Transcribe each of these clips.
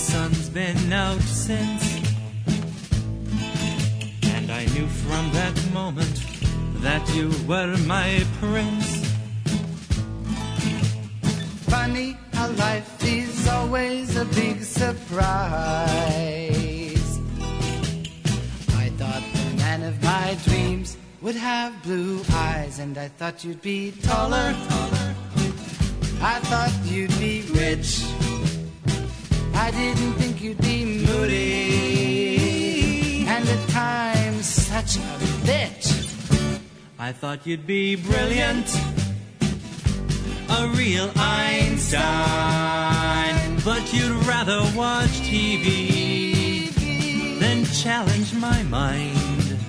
sun's been out since, and I knew from that moment that you were my prince. Funny how life is always a big surprise. I thought the man of my dreams would have blue eyes, and I thought you'd be taller. I thought you'd be rich. I didn't think you'd be moody, and at times such a bitch. I thought you'd be brilliant, a real Einstein, but you'd rather watch TV than challenge my mind.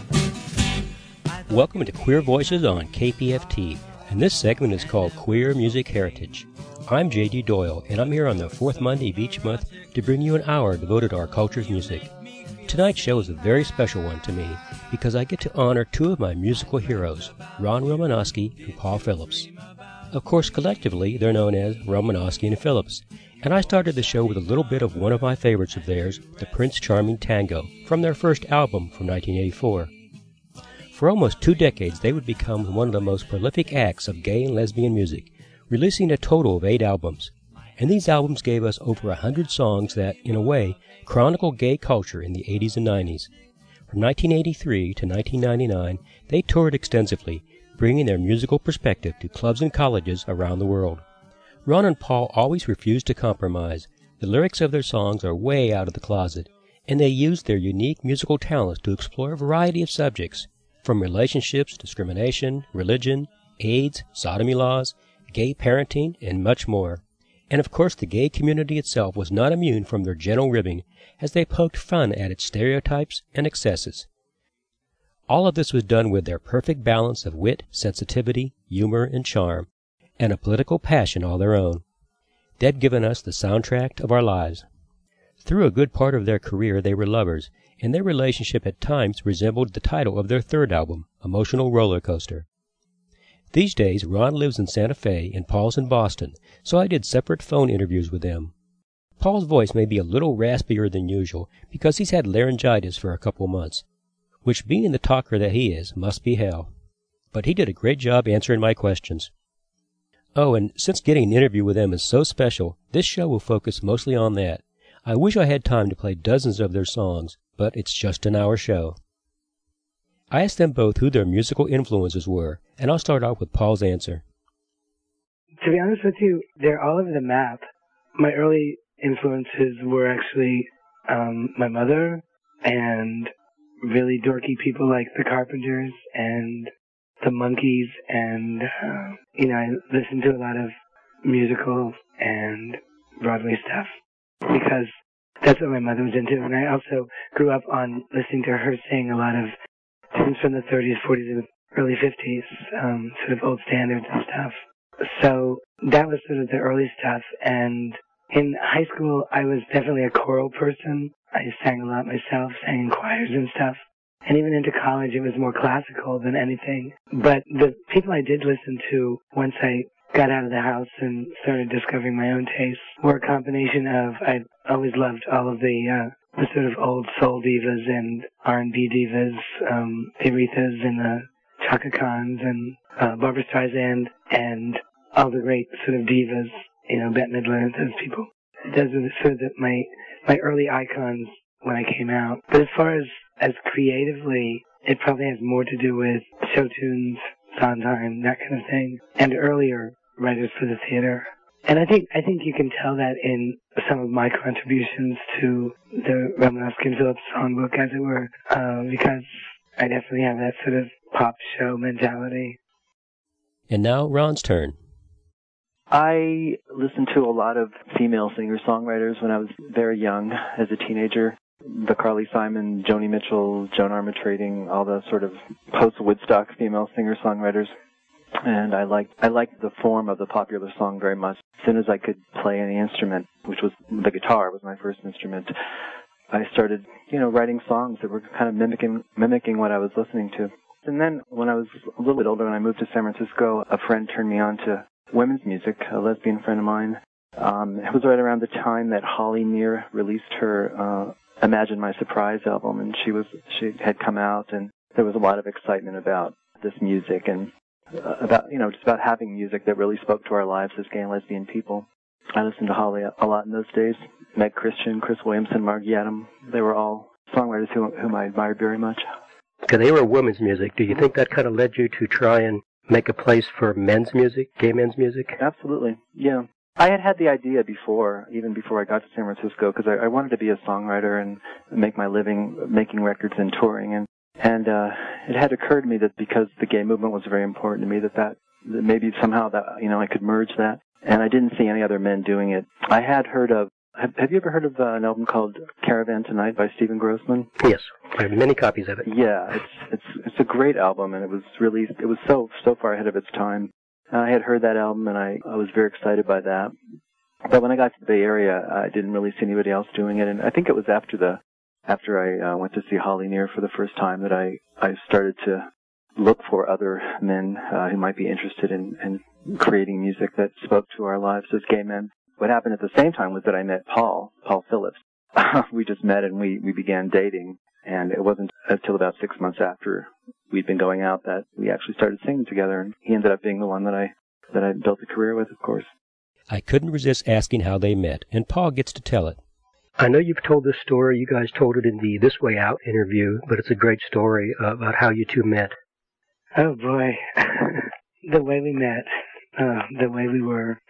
Welcome to Queer Voices on KPFT, and this segment is called Queer Music Heritage. I'm J.D. Doyle, and I'm here on the fourth Monday of each month to bring you an hour devoted to our culture's music. Tonight's show is a very special one to me because I get to honor two of my musical heroes, Ron Romanowski and Paul Phillips. Of course, collectively, they're known as Romanowski and Phillips, and I started the show with a little bit of one of my favorites of theirs, the Prince Charming Tango, from their first album from 1984. For almost 2 decades, they would become one of the most prolific acts of gay and lesbian music, releasing a total of 8 albums. And these albums gave us over 100 songs that, in a way, chronicle gay culture in the 80s and 90s. From 1983 to 1999, they toured extensively, bringing their musical perspective to clubs and colleges around the world. Ron and Paul always refused to compromise. The lyrics of their songs are way out of the closet, and they used their unique musical talents to explore a variety of subjects, from relationships, discrimination, religion, AIDS, sodomy laws, gay parenting, and much more. And of course the gay community itself was not immune from their gentle ribbing, as they poked fun at its stereotypes and excesses. All of this was done with their perfect balance of wit, sensitivity, humor, and charm, and a political passion all their own. They'd given us the soundtrack of our lives. Through a good part of their career they were lovers, and their relationship at times resembled the title of their third album, Emotional Roller Coaster. These days, Ron lives in Santa Fe and Paul's in Boston, so I did separate phone interviews with them. Paul's voice may be a little raspier than usual because he's had laryngitis for a couple months, which, being the talker that he is, must be hell. But he did a great job answering my questions. Oh, and since getting an interview with them is so special, this show will focus mostly on that. I wish I had time to play dozens of their songs, but it's just an hour show. I asked them both who their musical influences were, and I'll start off with Paul's answer. To be honest with you, they're all over the map. My early influences were actually my mother and really dorky people like the Carpenters and the Monkees, and I listened to a lot of musical and Broadway stuff because that's what my mother was into, and I also grew up on listening to her sing a lot of tunes from the 30s, 40s, and early 50s, sort of old standards and stuff. So that was sort of the early stuff. And in high school, I was definitely a choral person. I sang a lot myself, sang in choirs and stuff. And even into college, it was more classical than anything. But the people I did listen to once I got out of the house and started discovering my own tastes were a combination of, I always loved all of the sort of old soul divas and R&B divas, the Arethas and the Chaka Khans and Barbra Streisand and all the great sort of divas, Bette Midler and those people. Those were sort of my early icons when I came out. But as far as creatively, it probably has more to do with show tunes, Sondheim, that kind of thing, and earlier writers for the theater. And I think you can tell that in some of my contributions to the Romanowski and Phillips songbook, as it were, because I definitely have that sort of pop show mentality. And now Ron's turn. I listened to a lot of female singer-songwriters when I was very young, as a teenager. The Carly Simon, Joni Mitchell, Joan Armatrading, all the sort of post-Woodstock female singer-songwriters. And I liked the form of the popular song very much. As soon as I could play any instrument, which was the guitar was my first instrument, I started, writing songs that were kind of mimicking what I was listening to. And then when I was a little bit older and I moved to San Francisco, a friend turned me on to women's music, a lesbian friend of mine. It was right around the time that Holly Near released her Imagine My Surprise album, and she had come out, and there was a lot of excitement about this music and just about having music that really spoke to our lives as gay and lesbian people. I listened to Holly a lot in those days. Meg Christian, Chris Williamson, Margie Adam, they were all songwriters whom I admired very much. Okay, they were women's music. Do you think that kind of led you to try and make a place for men's music, gay men's music? Absolutely, yeah. I had the idea even before I got to San Francisco, because I wanted to be a songwriter and make my living making records and touring. And it had occurred to me that because the gay movement was very important to me, that maybe somehow that I could merge that. And I didn't see any other men doing it. I had heard of. Have you ever heard of an album called Caravan Tonight by Stephen Grossman? Yes, I have many copies of it. Yeah, it's a great album, and it was so far ahead of its time. I had heard that album, and I was very excited by that. But when I got to the Bay Area, I didn't really see anybody else doing it, and I think it was after I went to see Holly Near for the first time that I started to look for other men who might be interested in creating music that spoke to our lives as gay men. What happened at the same time was that I met Paul Phillips. We just met and we began dating, and it wasn't until about 6 months after we'd been going out that we actually started singing together, and he ended up being the one that I built a career with, of course. I couldn't resist asking how they met, and Paul gets to tell it. I know you've told this story. You guys told it in the This Way Out interview, but it's a great story about how you two met. Oh, boy. The way we met. The way we were.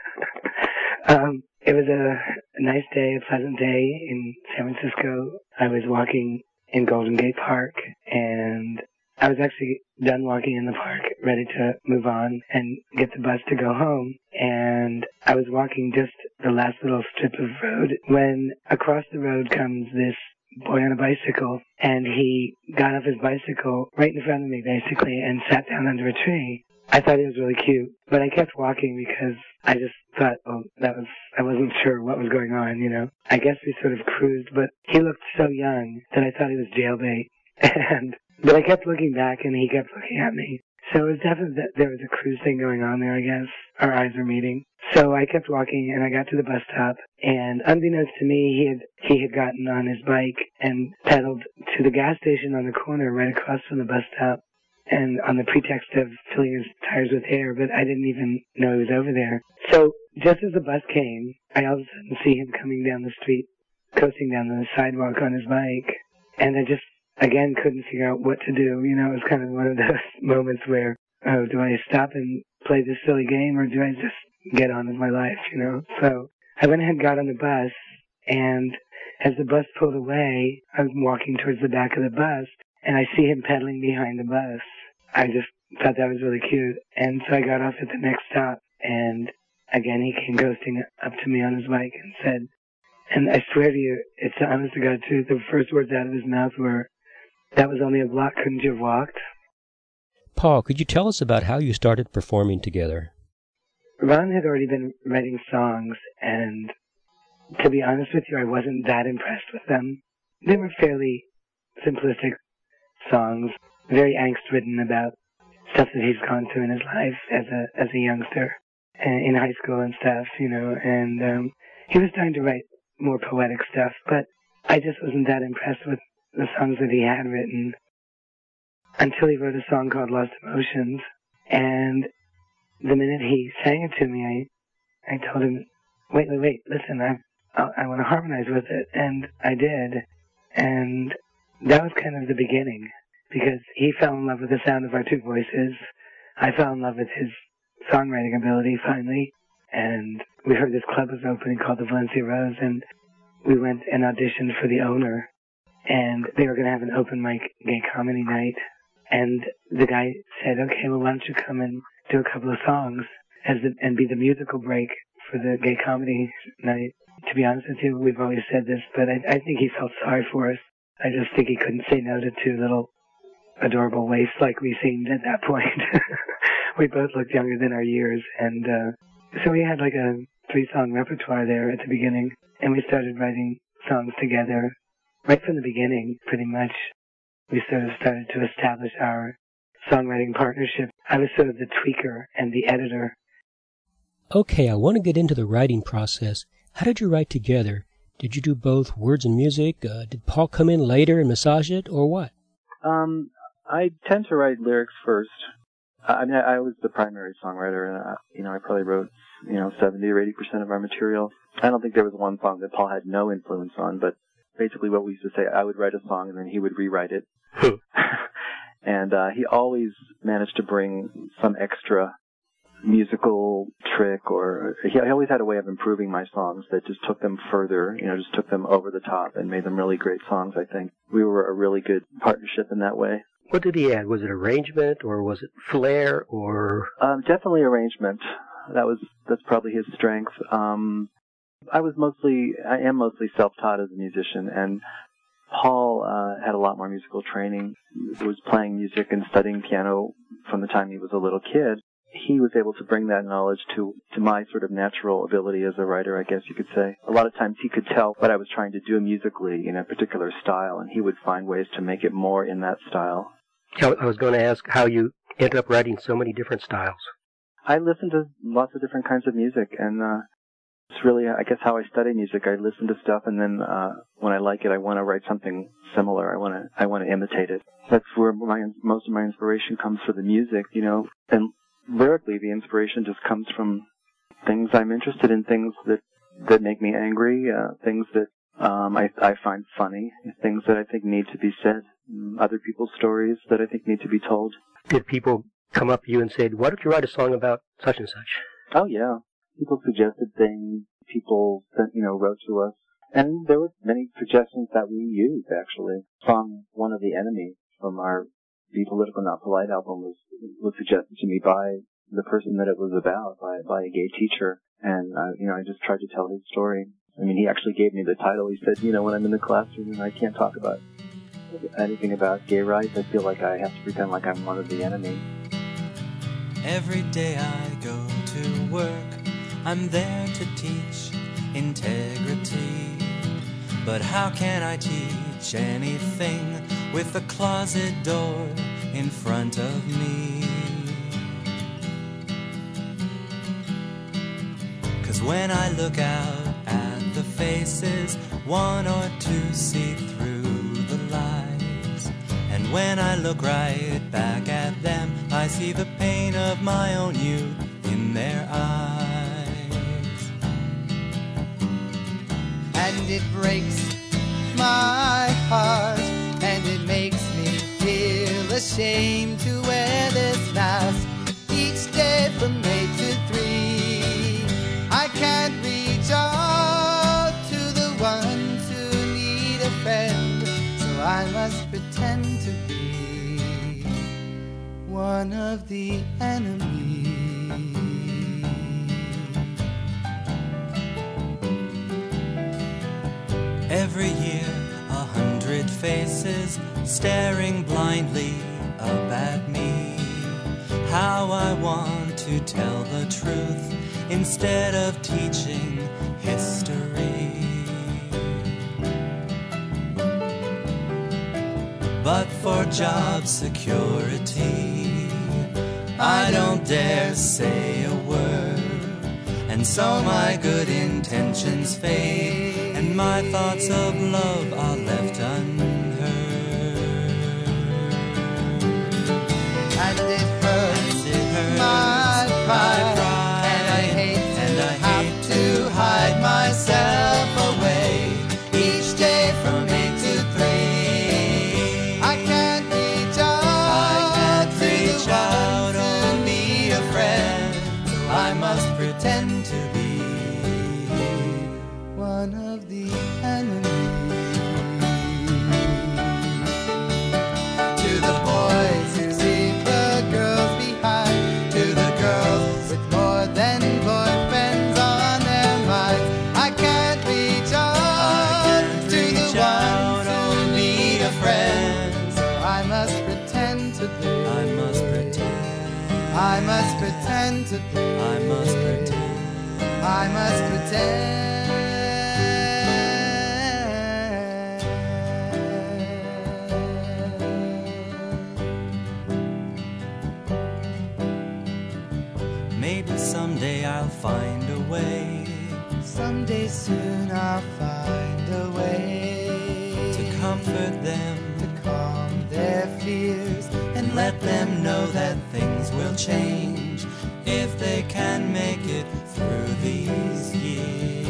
It was a nice day, a pleasant day in San Francisco. I was walking in Golden Gate Park, and I was actually done walking in the park, ready to move on and get the bus to go home. And I was walking just the last little strip of road when across the road comes this boy on a bicycle, and he got off his bicycle right in front of me, basically, and sat down under a tree. I thought he was really cute, but I kept walking because I just thought, I wasn't sure what was going on, I guess we sort of cruised, but he looked so young that I thought he was jailbait. But I kept looking back, and he kept looking at me. So it was definitely that there was a cruise thing going on there, I guess. Our eyes were meeting. So I kept walking, and I got to the bus stop, and unbeknownst to me, he had gotten on his bike and pedaled to the gas station on the corner right across from the bus stop, and on the pretext of filling his tires with air, but I didn't even know he was over there. So just as the bus came, I all of a sudden see him coming down the street, coasting down the sidewalk on his bike, and I just, again, couldn't figure out what to do. It was kind of one of those moments where, do I stop and play this silly game, or do I just get on with my life, So I went ahead and got on the bus, and as the bus pulled away, I was walking towards the back of the bus, and I see him pedaling behind the bus. I just thought that was really cute, and so I got off at the next stop, and again, he came coasting up to me on his bike and said, and I swear to you, it's the honest to God truth, the first words out of his mouth were, "That was only a block, couldn't you have walked?" Paul, could you tell us about how you started performing together? Ron had already been writing songs, and to be honest with you, I wasn't that impressed with them. They were fairly simplistic songs, very angst-ridden about stuff that he's gone through in his life as a youngster, in high school and stuff, and he was starting to write more poetic stuff, but I just wasn't that impressed with the songs that he had written until he wrote a song called Lost Emotions, and the minute he sang it to me, I told him, wait, listen, I want to harmonize with it, and I did, and that was kind of the beginning, because he fell in love with the sound of our two voices. I fell in love with his songwriting ability, finally, and we heard this club was opening called the Valencia Rose, and we went and auditioned for the owner, and they were going to have an open mic gay comedy night, and the guy said, okay, well, why don't you come and do a couple of songs and be the musical break for the gay comedy night. To be honest with you, we've always said this, but I think he felt sorry for us. I just think he couldn't say no to two little adorable waifs like we seemed at that point. We both looked younger than our years, and so we had like a 3-song repertoire there at the beginning, and we started writing songs together right from the beginning, pretty much. We sort of started to establish our songwriting partnership. I was sort of the tweaker and the editor. Okay, I want to get into the writing process. How did you write together? Did you do both words and music? Did Paul come in later and massage it, or what? I tend to write lyrics first. I mean, I was the primary songwriter, and I probably wrote 70 or 80% of our material. I don't think there was one song that Paul had no influence on, but basically what we used to say, I would write a song and then he would rewrite it. And he always managed to bring some extra musical trick, or he always had a way of improving my songs that just took them further, just took them over the top and made them really great songs, I think. We were a really good partnership in that way. What did he add? Was it arrangement, or was it flair, or? Definitely arrangement. That's probably his strength. I am mostly self-taught as a musician, and Paul had a lot more musical training, was playing music and studying piano from the time he was a little kid. He was able to bring that knowledge to my sort of natural ability as a writer, I guess you could say. A lot of times he could tell what I was trying to do musically in a particular style, and he would find ways to make it more in that style. I was going to ask how you ended up writing so many different styles. I listen to lots of different kinds of music, and it's really, I guess, how I study music. I listen to stuff, and then when I like it, I want to write something similar. I want to imitate it. That's where most of my inspiration comes for the music, and lyrically, the inspiration just comes from things I'm interested in, things that make me angry, things that I find funny, things that I think need to be said, other people's stories that I think need to be told. Did people come up to you and say, why don't you write a song about such and such? Oh, yeah. People suggested things. People wrote to us. And there were many suggestions that we used, actually. Song One of the Enemy from our Be Political Not Polite album was suggested to me by the person that it was about, by a gay teacher. And, I just tried to tell his story. I mean, he actually gave me the title. He said, when I'm in the classroom and I can't talk about anything about gay rights, I feel like I have to pretend like I'm one of the enemy. Every day I go to work, I'm there to teach integrity. But how can I teach anything with a closet door in front of me? 'Cause when I look out at the faces, one or two see through the lies. And when I look right back at them, I see the pain of my own youth in their eyes. And it breaks my heart, and it makes me feel ashamed to wear this mask each day from 8 to 3. I can't reach out to the ones who need a friend, so I must pretend to be one of the enemy. Every year 100 faces staring blindly up at me. How I want to tell the truth instead of teaching history. But for job security, I don't dare say a word. And so my good intentions fade, and my thoughts of love are left unheard. And it hurts my pride, and I hate to hide myself away each day from 8 to 3. I can't reach out to the ones who need a friend, so I must pretend to be one of the enemy. To the boys who leave the girls behind, to the girls with more than boyfriends on their minds, I can't reach out to the ones who need a friend, so I must pretend to be. I must pretend. I must pretend to be. I must pretend. I must pretend. Maybe someday I'll I'll find a way. Someday soon I'll find a way to comfort them, to calm their fears, and let them know that things will change if they can make it through these years.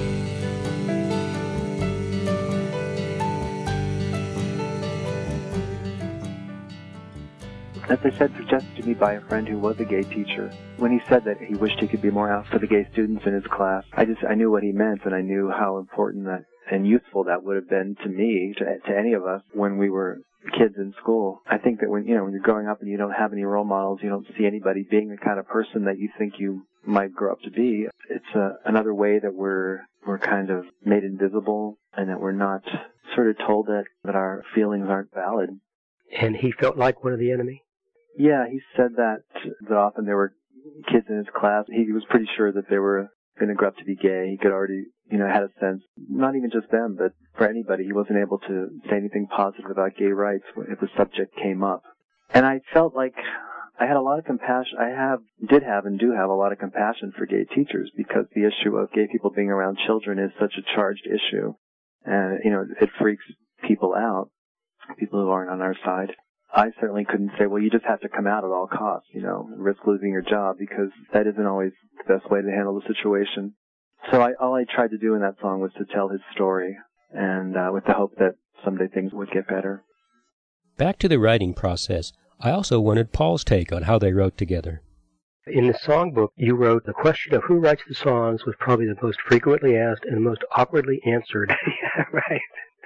As I said, suggested to me by a friend who was a gay teacher. When he said that he wished he could be more out for the gay students in his class, I knew what he meant, and I knew how important that and useful that would have been to me, to any of us, when we were kids in school. I think that when you're growing up and you don't have any role models, you don't see anybody being the kind of person that you think you might grow up to be. It's another way that we're kind of made invisible, and that we're not sort of told that our feelings aren't valid. And he felt like one of the enemy? Yeah, he said that often there were kids in his class. He was pretty sure that they were going to grow up to be gay. He could already, had a sense, not even just them, but for anybody. He wasn't able to say anything positive about gay rights if the subject came up. And I felt like I had a lot of compassion. Did have and do have a lot of compassion for gay teachers, because the issue of gay people being around children is such a charged issue. And, it freaks people out, people who aren't on our side. I certainly couldn't say, well, you just have to come out at all costs, risk losing your job, because that isn't always the best way to handle the situation. So all I tried to do in that song was to tell his story, and with the hope that someday things would get better. Back to the writing process, I also wanted Paul's take on how they wrote together. In the songbook, you wrote, the question of who writes the songs was probably the most frequently asked and most awkwardly answered. Yeah, right.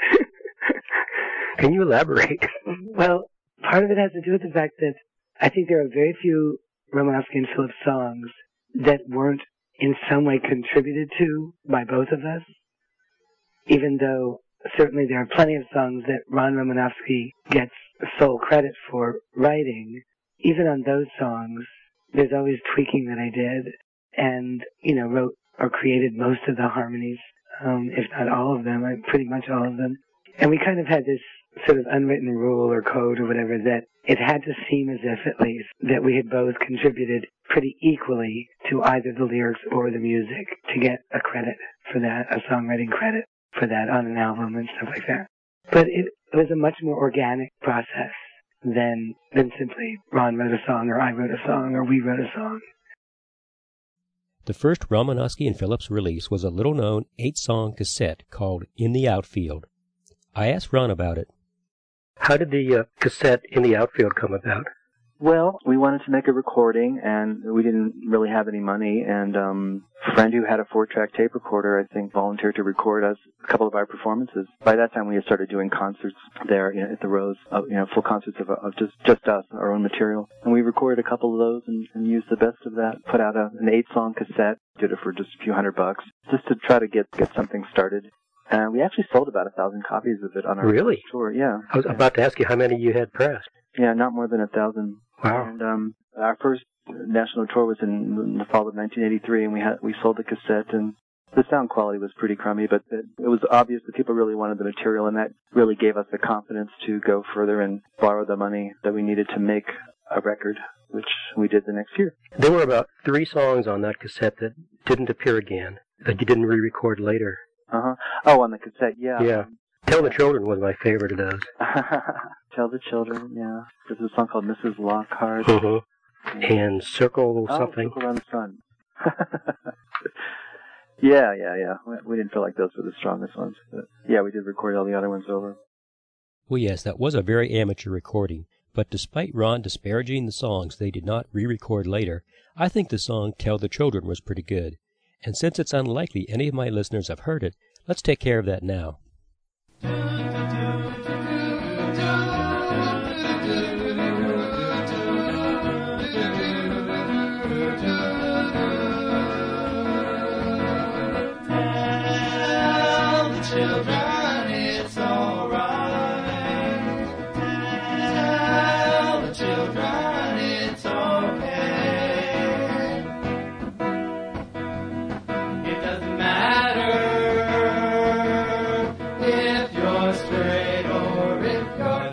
Can you elaborate? Well, part of it has to do with the fact that I think there are very few Romanowski and Phillips songs that weren't in some way contributed to by both of us, even though certainly there are plenty of songs that Ron Romanowski gets sole credit for writing. Even on those songs, there's always tweaking that I did, and, wrote or created most of the harmonies, if not all of them, pretty much all of them. And we kind of had this sort of unwritten rule or code or whatever, that it had to seem as if, at least, that we had both contributed pretty equally to either the lyrics or the music to get a credit for that, a songwriting credit for that on an album and stuff like that. But it was a much more organic process than simply Ron wrote a song or I wrote a song or we wrote a song. The first Romanowski and Phillips release was a little-known 8-song cassette called In the Outfield. I asked Ron about it. How did the cassette In the Outfield come about? Well, we wanted to make a recording, and we didn't really have any money, and a friend who had a 4-track tape recorder, I think, volunteered to record us a couple of our performances. By that time, we had started doing concerts there at the Rose, full concerts of just us, our own material. And we recorded a couple of those and used the best of that, put out an 8-song cassette, did it for just a few $100, just to try to get something started. And we actually sold about 1,000 copies of it on our tour. Yeah. I was about to ask you how many you had pressed. Yeah, not more than 1,000. Wow. And our first national tour was in the fall of 1983, and we sold the cassette, and the sound quality was pretty crummy, but it was obvious that people really wanted the material, and that really gave us the confidence to go further and borrow the money that we needed to make a record, which we did the next year. There were about 3 songs on that cassette that didn't appear again, that you didn't re-record later. Uh-huh. Oh, on the cassette, yeah. Yeah. Tell the Children was my favorite of those. Tell the Children, yeah. There's a song called Mrs. Lockhart. Mm-hmm. And Circle something. Circle Around the Sun. Yeah. We didn't feel like those were the strongest ones. But yeah, we did record all the other ones over. Well, yes, that was a very amateur recording. But despite Ron disparaging the songs they did not re-record later, I think the song Tell the Children was pretty good. And since it's unlikely any of my listeners have heard it, let's take care of that now.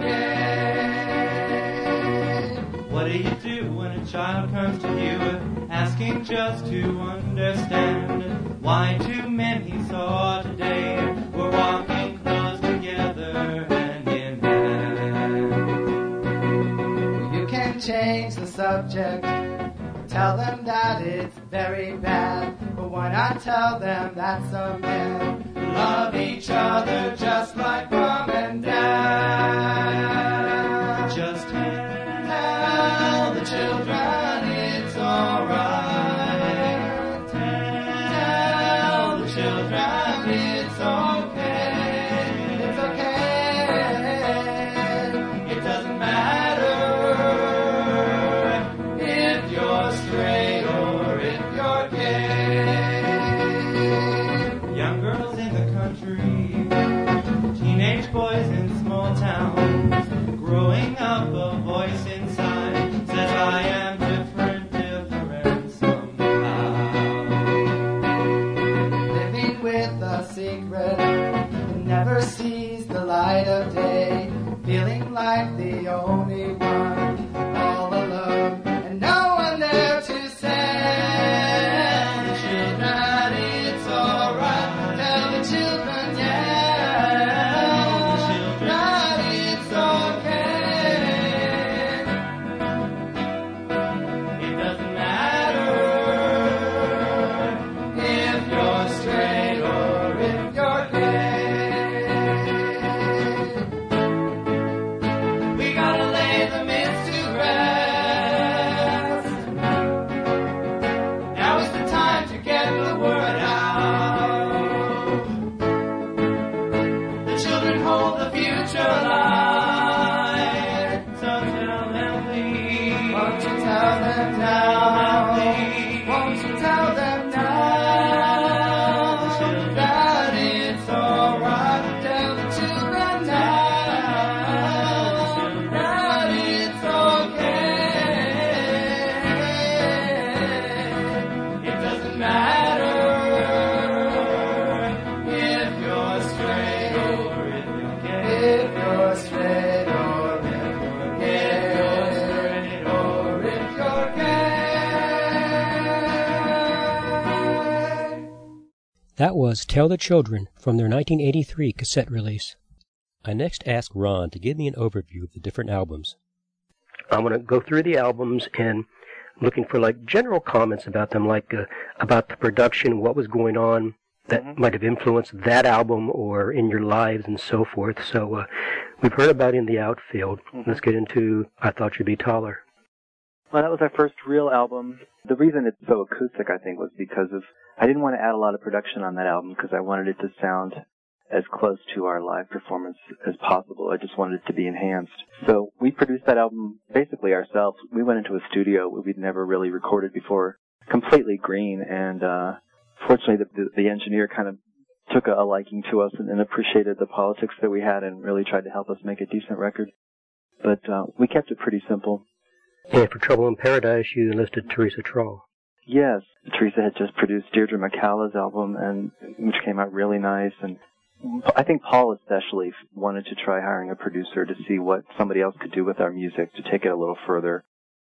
Child comes to you asking just to understand why two men he saw today were walking close together hand in hand. You can change the subject, tell them that it's very bad, but why not tell them that some men love each other just like mom and dad? Just tell the children it's alright. Tell the children it's okay. It's okay. It doesn't matter if you're straight or if you're gay. young girls in the country, teenage boys in small towns, growing up a voice inside says I am different somehow. Living with a secret that never sees the light of day, feeling like the only one, all alone, and no one there to say. Tell the children it's alright. Tell the children, yeah, that it's okay. It doesn't matter If you're straight or if you're gay, we gotta lay the myths to rest. Now is the time to get the word out. The children hold the future alive. so tell them please. Won't you tell them now? Won't you tell them now? That it's alright. Tell the children now. That it's okay. It doesn't matter if you're straight or if you're gay. If you're straight or if you're gay. If you're straight or if you're gay. That was Tell the Children from their 1983 cassette release. I next asked Ron to give me an overview of the different albums. I want to go through the albums and looking for like general comments about them, like about the production, what was going on that might have influenced that album or in your lives and so forth. So we've heard about In the Outfield. Let's get into I Thought You'd Be Taller. Well, that was our first real album. The reason it's so acoustic, I think, was because I didn't want to add a lot of production on that album because I wanted it to sound as close to our live performance as possible. I just wanted it to be enhanced. So we produced that album basically ourselves. We went into a studio we'd never really recorded before, completely green, and fortunately the engineer kind of took a liking to us and appreciated the politics that we had and really tried to help us make a decent record. But we kept it pretty simple. And for Trouble in Paradise, you enlisted Teresa Trawl. Yes, Teresa had just produced Deirdre McCallah's album, and which came out really nice. And I think Paul especially wanted to try hiring a producer to see what somebody else could do with our music to take it a little further.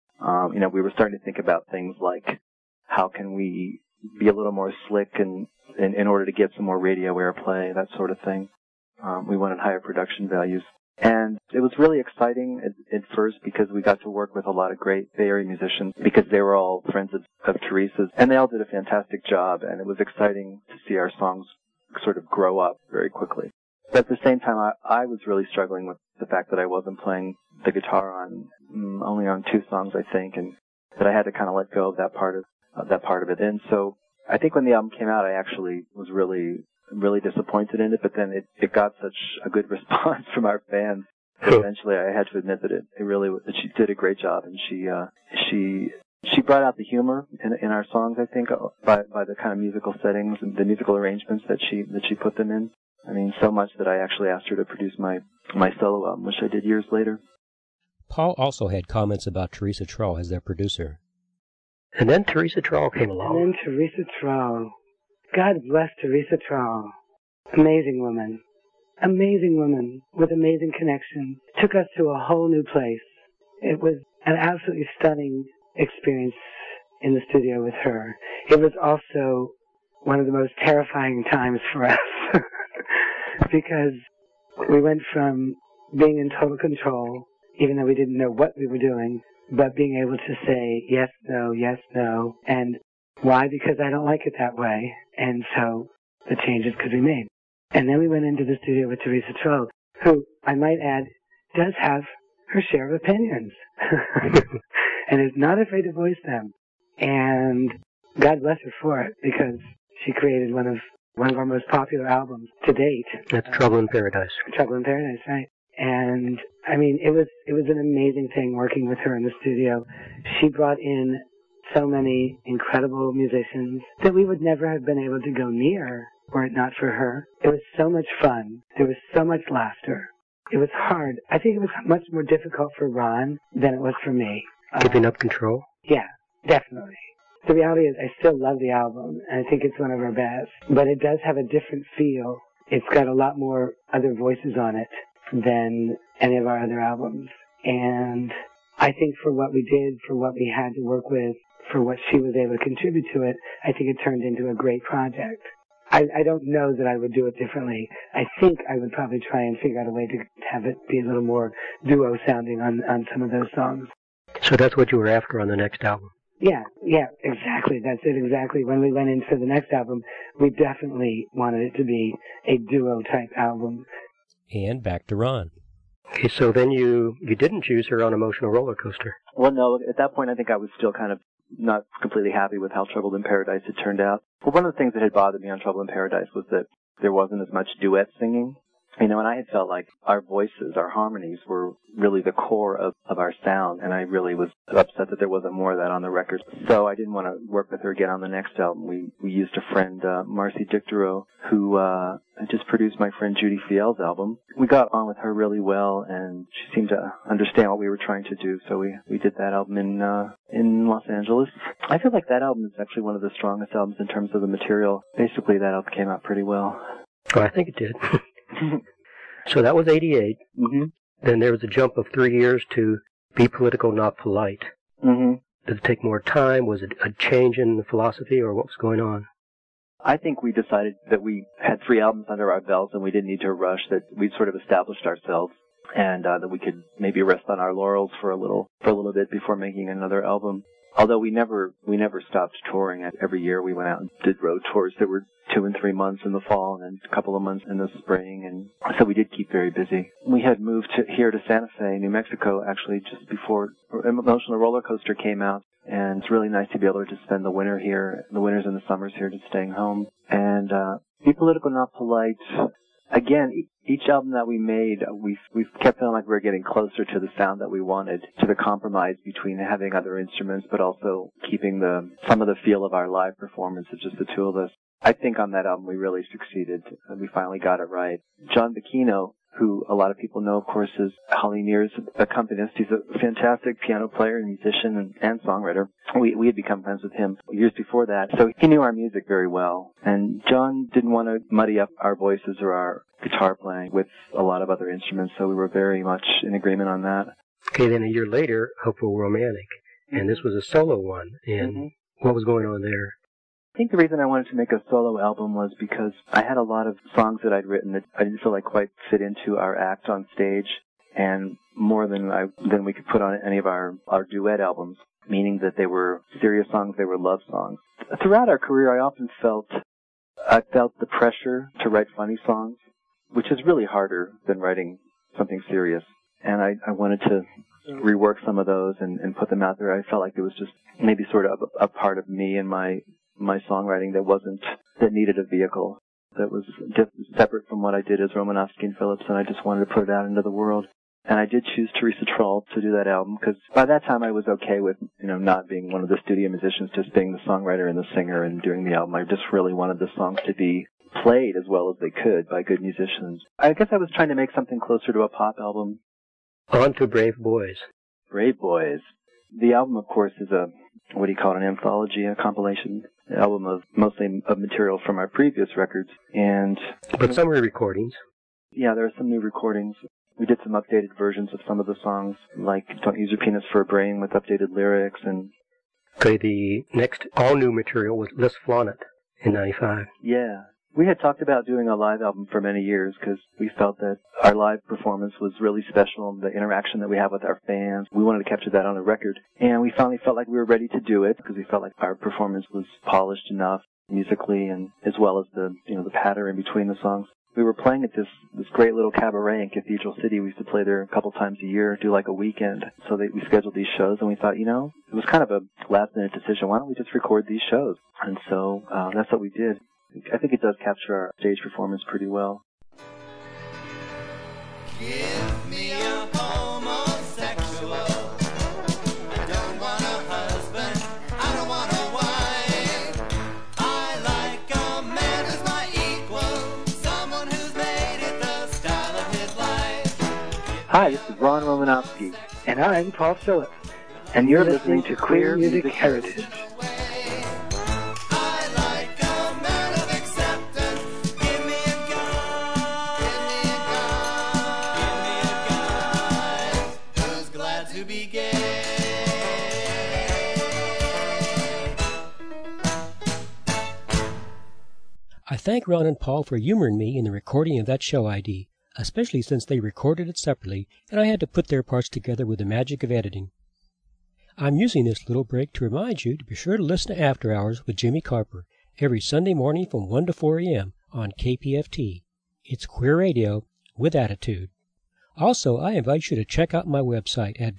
We were starting to think about things like how can we be a little more slick and in order to get some more radio airplay, that sort of thing. We wanted higher production values. And it was really exciting at first because we got to work with a lot of great Bay Area musicians because they were all friends of Teresa's, and they all did a fantastic job, and it was exciting to see our songs sort of grow up very quickly. But at the same time, I was really struggling with the fact that I wasn't playing the guitar only on 2 songs, I think, and that I had to kind of let go of that part of it. And so I think when the album came out, I actually was really disappointed in it, but then it got such a good response from our fans that eventually I had to admit that she did a great job, and she brought out the humor in our songs, I think, by the kind of musical settings and the musical arrangements that she put them in. I mean, so much that I actually asked her to produce my solo album, which I did years later. Paul also had comments about Teresa Trawl as their producer. And then Teresa Trawl came along. And then Teresa Trawl. God bless Teresa Trawl. Amazing woman. Amazing woman with amazing connections. Took us to a whole new place. It was an absolutely stunning experience in the studio with her. It was also one of the most terrifying times for us because we went from being in total control, even though we didn't know what we were doing, but being able to say yes, no, and why? Because I don't like it that way, and so the changes could be made. And then we went into the studio with Teresa Troll, who, I might add, does have her share of opinions and is not afraid to voice them. And God bless her for it, because she created one of our most popular albums to date. That's Trouble in Paradise. Trouble in Paradise, right. And, I mean, it was an amazing thing working with her in the studio. She brought in so many incredible musicians that we would never have been able to go near were it not for her. It was so much fun. There was so much laughter. It was hard. I think it was much more difficult for Ron than it was for me. Giving up control? Yeah, definitely. The reality is I still love the album, and I think it's one of our best. But it does have a different feel. It's got a lot more other voices on it than any of our other albums. And I think for what we did, for what we had to work with, for what she was able to contribute to it, I think it turned into a great project. I don't know that I would do it differently. I think I would probably try and figure out a way to have it be a little more duo sounding on some of those songs. So that's what you were after on the next album? Yeah, exactly. That's it, exactly. When we went into the next album, we definitely wanted it to be a duo-type album. And back to Ron. Okay, so then you didn't choose her on Emotional Roller Coaster. Well, no, at that point I think I was still kind of not completely happy with how Trouble in Paradise had turned out. Well, one of the things that had bothered me on Trouble in Paradise was that there wasn't as much duet singing. You know, and I had felt like our voices, our harmonies were really the core of our sound, and I really was upset that there wasn't more of that on the record. So I didn't want to work with her again on the next album. We used a friend, Marcy Dictero, who just produced my friend Judy Fiel's album. We got on with her really well, and she seemed to understand what we were trying to do, so we did that album in Los Angeles. I feel like that album is actually one of the strongest albums in terms of the material. Basically, that album came out pretty well. Oh, I think it did. So that was 88. Mm-hmm. Then there was a jump of 3 years to Be Political, Not Polite. Mm-hmm. Did it take more time? Was it a change in the philosophy, or what was going on? I think we decided that we had 3 albums under our belts and we didn't need to rush, that we'd sort of established ourselves, and that we could maybe rest on our laurels for a little bit before making another album. Although we never stopped touring. Every year we went out and did road tours that were 2 and 3 months in the fall and then a couple of months in the spring, and so we did keep very busy. We had moved here to Santa Fe, New Mexico, actually just before Emotional Roller Coaster came out, and it's really nice to be able to just spend the winter here, the winters and the summers here, just staying home. And Be Political, Not Polite. Again, each album that we made, we've kept feeling like we were getting closer to the sound that we wanted, to the compromise between having other instruments, but also keeping some of the feel of our live performance of just the two of us. I think on that album we really succeeded. We finally got it right. John Bacchino, who a lot of people know, of course, is Holly Near's accompanist. He's a fantastic piano player and musician and songwriter. We had become friends with him years before that, so he knew our music very well. And John didn't want to muddy up our voices or our guitar playing with a lot of other instruments, so we were very much in agreement on that. Okay, then a year later, Hopeful Romantic, and this was a solo one, and what was going on there? I think the reason I wanted to make a solo album was because I had a lot of songs that I'd written that I didn't feel like quite fit into our act on stage, and more than we could put on any of our duet albums, meaning that they were serious songs, they were love songs. Throughout our career, I often felt the pressure to write funny songs, which is really harder than writing something serious. And I wanted to rework some of those and put them out there. I felt like it was just maybe sort of a part of me and my songwriting that needed a vehicle that was separate from what I did as Romanowski and Phillips, and I just wanted to put it out into the world. And I did choose Teresa Troll to do that album, because by that time I was okay with, not being one of the studio musicians, just being the songwriter and the singer and doing the album. I just really wanted the songs to be played as well as they could by good musicians. I guess I was trying to make something closer to a pop album. On to Brave Boys. Brave Boys. The album, of course, is an anthology, a compilation album of mostly of material from our previous records. But some re-recordings. Yeah, there are some new recordings. We did some updated versions of some of the songs, like Don't Use Your Penis for a Brain with updated lyrics, and Okay, the next all-new material was Let's Flaunt It in 95. Yeah. We had talked about doing a live album for many years because we felt that our live performance was really special, and the interaction that we have with our fans. We wanted to capture that on a record. And we finally felt like we were ready to do it because we felt like our performance was polished enough musically, and as well as the patter in between the songs. We were playing at this great little cabaret in Cathedral City. We used to play there a couple times a year, do like a weekend. So we scheduled these shows, and we thought, it was kind of a last-minute decision. Why don't we just record these shows? And so that's what we did. I think it does capture our stage performance pretty well. Give me a homosexual. I don't want a husband. I don't want a wife. I like a man who's my equal. Someone who's made it the style of his life. Hi, this is Ron Romanowski. And I'm Paul Phillips. And you're listening to Queer Music Heritage. I thank Ron and Paul for humoring me in the recording of that show ID, especially since they recorded it separately and I had to put their parts together with the magic of editing. I'm using this little break to remind you to be sure to listen to After Hours with Jimmy Carper every Sunday morning from 1 to 4 a.m. on KPFT. It's queer radio with attitude. Also, I invite you to check out my website at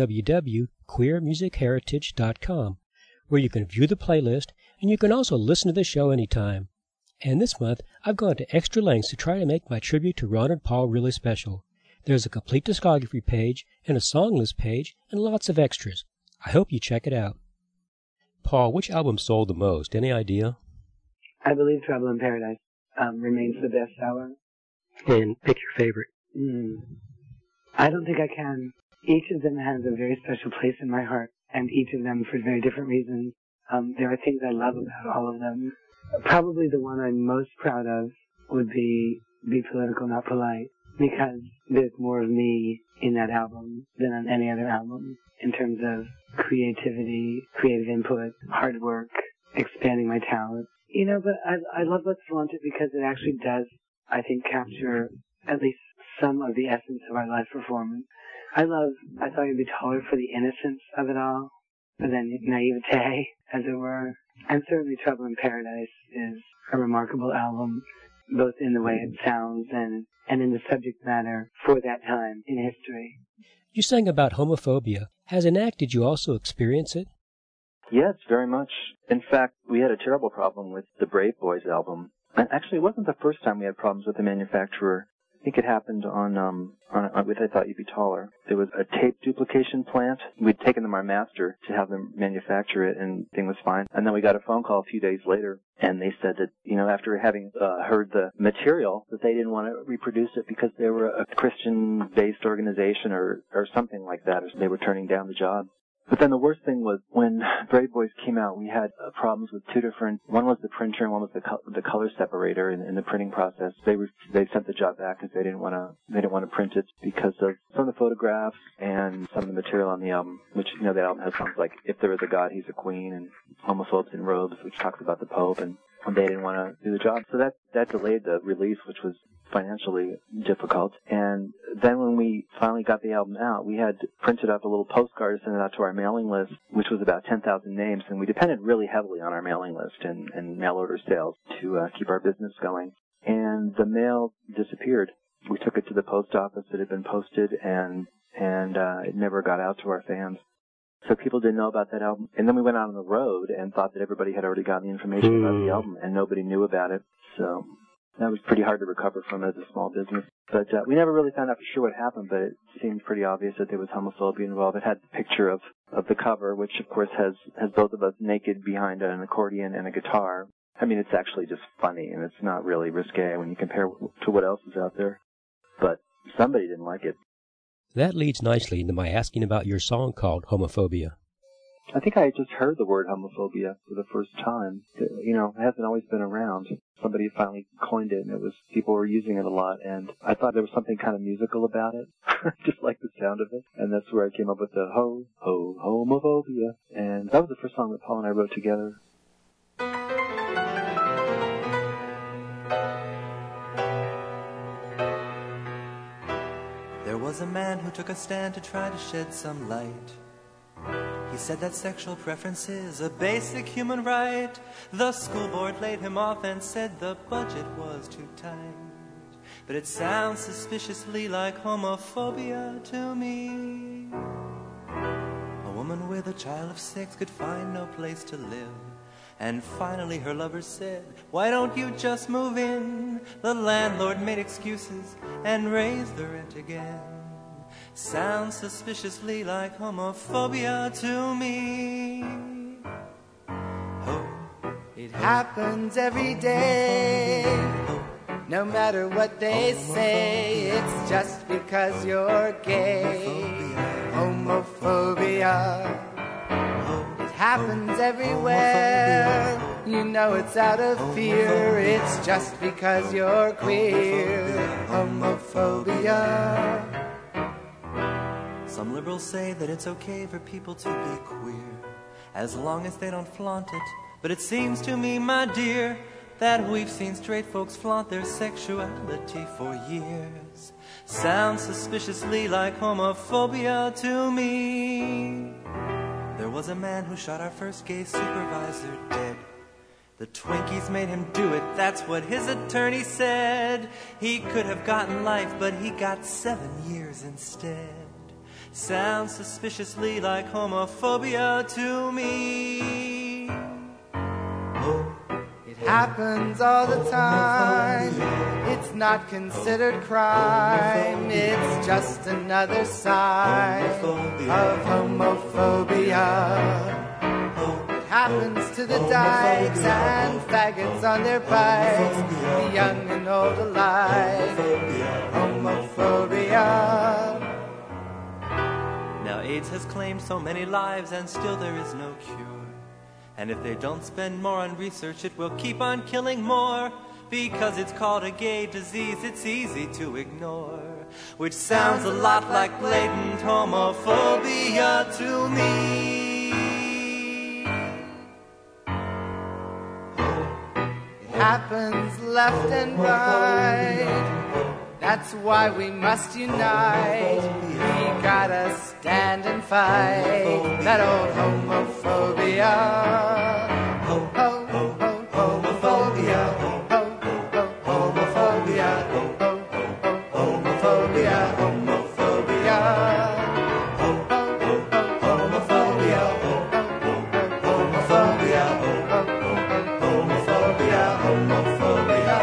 www.queermusicheritage.com, where you can view the playlist and you can also listen to the show anytime. And this month, I've gone to extra lengths to try to make my tribute to Ron and Paul really special. There's a complete discography page and a song list page and lots of extras. I hope you check it out. Paul, which album sold the most? Any idea? I believe Trouble in Paradise remains the best seller. And pick your favorite. I don't think I can. Each of them has a very special place in my heart, and each of them for very different reasons. There are things I love about all of them. Probably the one I'm most proud of would be Be Political, Not Polite, because there's more of me in that album than on any other album in terms of creativity, creative input, hard work, expanding my talent. But I love Let's Flaunt It because it actually does, I think, capture at least some of the essence of our live performance. I Thought You'd Be Taller for the innocence of it all, for the naivete, as it were. And certainly Trouble in Paradise is a remarkable album, both in the way it sounds and in the subject matter for that time in history. You sang about homophobia. As an act, did you also experience it? Yes, very much. In fact, we had a terrible problem with the Brave Boys album. And actually, it wasn't the first time we had problems with the manufacturer. I think it happened with I Thought You'd Be Taller. There was a tape duplication plant. We'd taken them our master to have them manufacture it, and thing was fine. And then we got a phone call a few days later, and they said that, after having heard the material, that they didn't want to reproduce it because they were a Christian-based organization or something like that, or they were turning down the job. But then the worst thing was when Brave Boys came out, we had problems with two different. One was the printer, and one was the color separator in the printing process. They sent the job back because they didn't want to print it because of some of the photographs and some of the material on the album. Which the album has songs like "If There Is a God, He's a Queen" and "Homophobes in Robes," which talks about the Pope, and they didn't want to do the job. So that delayed the release, which was financially difficult. And then when we finally got the album out, we had printed up a little postcard to send it out to our mailing list, which was about 10,000 names, and we depended really heavily on our mailing list and mail order sales to keep our business going. And the mail disappeared. We took it to the post office. It had been posted, and it never got out to our fans. So people didn't know about that album. And then we went out on the road and thought that everybody had already gotten the information about the album, and nobody knew about it. So that was pretty hard to recover from as a small business. But we never really found out for sure what happened, but it seemed pretty obvious that there was homophobia involved. It had the picture of the cover, which, of course, has both of us naked behind an accordion and a guitar. I mean, it's actually just funny, and it's not really risque when you compare to what else is out there. But somebody didn't like it. That leads nicely into my asking about your song called Homophobia. I think I had just heard the word homophobia for the first time. You know, it hasn't always been around. Somebody finally coined it, and people were using it a lot, and I thought there was something kind of musical about it, just like the sound of it, and that's where I came up with the homophobia, and that was the first song that Paul and I wrote together. There was a man who took a stand to try to shed some light. He said that sexual preference is a basic human right. The school board laid him off and said the budget was too tight. But it sounds suspiciously like homophobia to me. A woman with a child of 6 could find no place to live. And finally her lover said, "Why don't you just move in?" The landlord made excuses and raised the rent again. Sounds suspiciously like homophobia to me. It happens every day. No matter what they say, it's just because you're gay. Homophobia. It happens everywhere. You know it's out of fear. It's just because you're queer. Homophobia. Some liberals say that it's okay for people to be queer, as long as they don't flaunt it. But it seems to me, my dear, that we've seen straight folks flaunt their sexuality for years. Sounds suspiciously like homophobia to me. There was a man who shot our first gay supervisor dead. The Twinkies made him do it, that's what his attorney said. He could have gotten life, but he got 7 years instead. Sounds suspiciously like homophobia to me. It happens all the time. It's not considered crime. It's just another sign of homophobia. It happens to the dykes and faggots on their bikes, the young and old alike. Homophobia. Now AIDS has claimed so many lives and still there is no cure. And if they don't spend more on research, it will keep on killing more. Because it's called a gay disease, it's easy to ignore. Which sounds a lot like blatant homophobia to me. It happens left and right. That's why we must unite. We gotta stand and fight that old homophobia. Ho, ho, ho, ho, homophobia. Ho, ho, homophobia. Ho, ho, homophobia. Homophobia. Ho, ho, homophobia. Ho, homophobia. Ho, homophobia. Homophobia.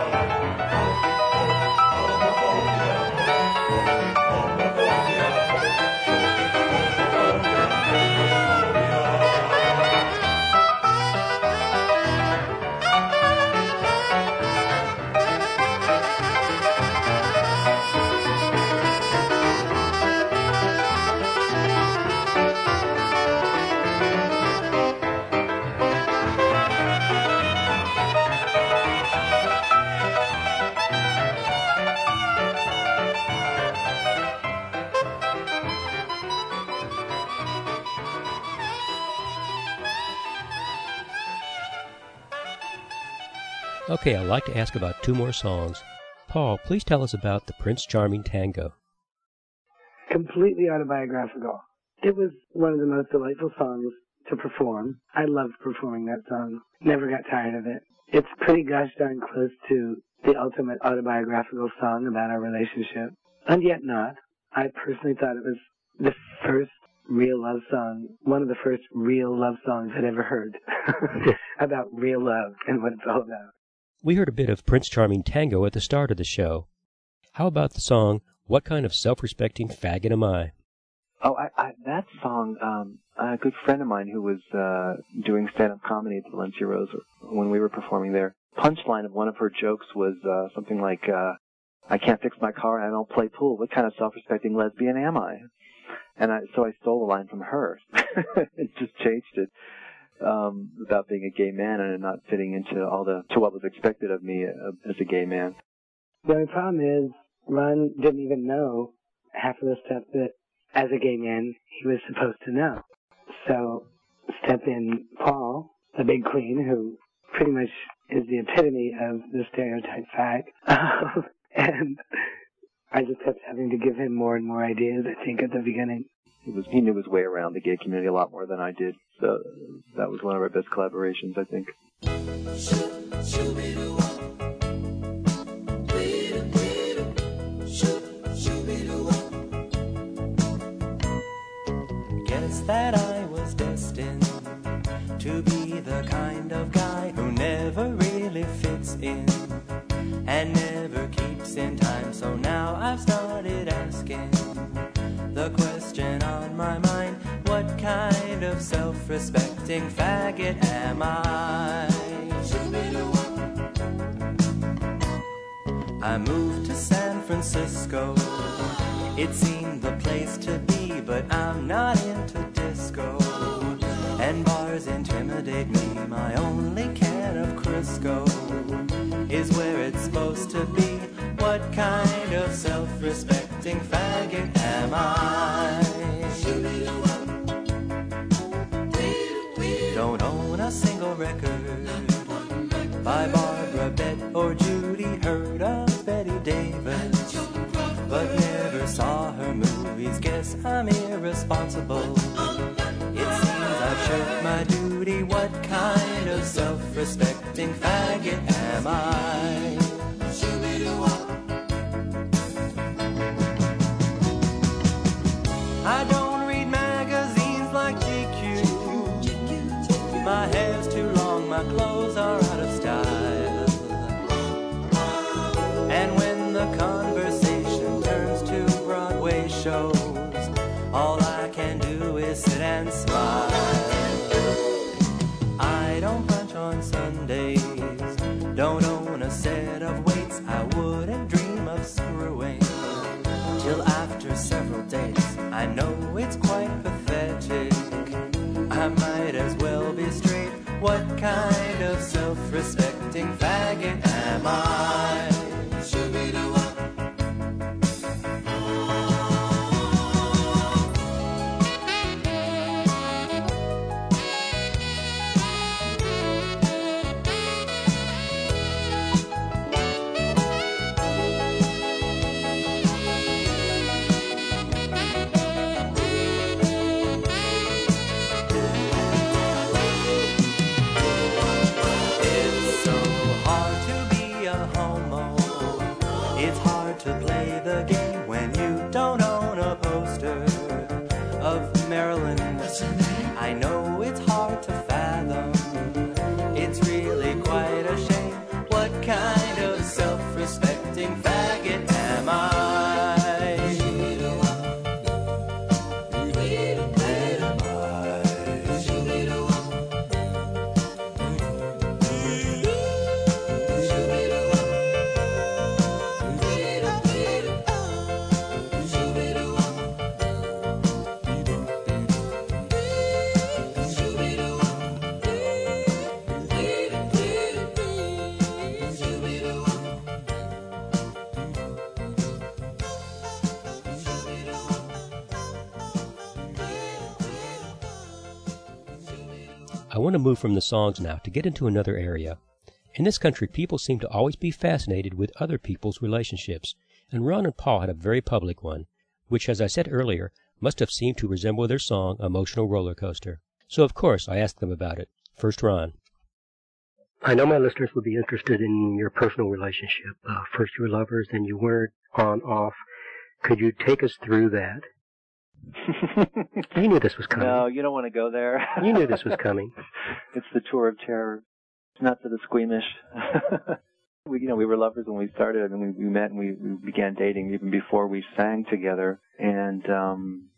Okay, I'd like to ask about 2 more songs. Paul, please tell us about the Prince Charming Tango. Completely autobiographical. It was one of the most delightful songs to perform. I loved performing that song. Never got tired of it. It's pretty gosh darn close to the ultimate autobiographical song about our relationship. And yet not. I personally thought it was the first real love song, one of the first real love songs I'd ever heard about real love and what it's all about. We heard a bit of Prince Charming Tango at the start of the show. How about the song, What Kind of Self-Respecting Faggot Am I? Oh, that song, a good friend of mine who was doing stand-up comedy at the Valencia Rose when we were performing there, punchline of one of her jokes was something like, I can't fix my car and I don't play pool. What kind of self-respecting lesbian am I? And so I stole the line from her. It just changed it about being a gay man and not fitting into to what was expected of me as a gay man. The only problem is Ron didn't even know half of the stuff that, as a gay man, he was supposed to know. So step in Paul, the big queen, who pretty much is the epitome of the stereotype fag. And I just kept having to give him more and more ideas, I think, at the beginning. He knew his way around the gay community a lot more than I did. So that was one of our best collaborations, I think. Guess that I was destined to be the kind of guy who never really fits in and never keeps in time. So now I've started asking the question on my mind: what kind of self-respecting faggot am I? I moved to San Francisco. It seemed the place to be, but I'm not into disco, and bars intimidate me. My only can of Crisco is where it's supposed to be. What kind of self-respecting faggot am I? Don't own a single record by Barbara, Bet, or Judy. Heard of Betty Davis, but never saw her movies. Guess I'm irresponsible. It seems I've shirked my duty. What kind of self-respecting faggot am I? I don't read magazines like GQ. My hair's too long, my clothes are out of style. And when the conversation turns to Broadway shows, all I can do is sit and smile. I don't punch on Sundays, don't own a set of weights. I wouldn't dream of screwing till after several dates. I know it's quite pathetic, I might as well be straight. What kind of self-respecting faggot am I? To play the game when you don't own a poster of Marilyn. I know it's hard to fathom, it's really quite a shame. What kind of self-respecting faggot am I? I want to move from the songs now to get into another area. In this country, people seem to always be fascinated with other people's relationships, and Ron and Paul had a very public one, which, as I said earlier, must have seemed to resemble their song, Emotional Roller Coaster. So, of course, I asked them about it. First, Ron. I know my listeners would be interested in your personal relationship. First you were lovers, then you weren't, on, off. Could you take us through that? You knew this was coming. No, you don't want to go there. You knew this was coming. It's the tour of terror. It's not for the squeamish. We were lovers when we started. I mean, we met and we began dating even before we sang together. And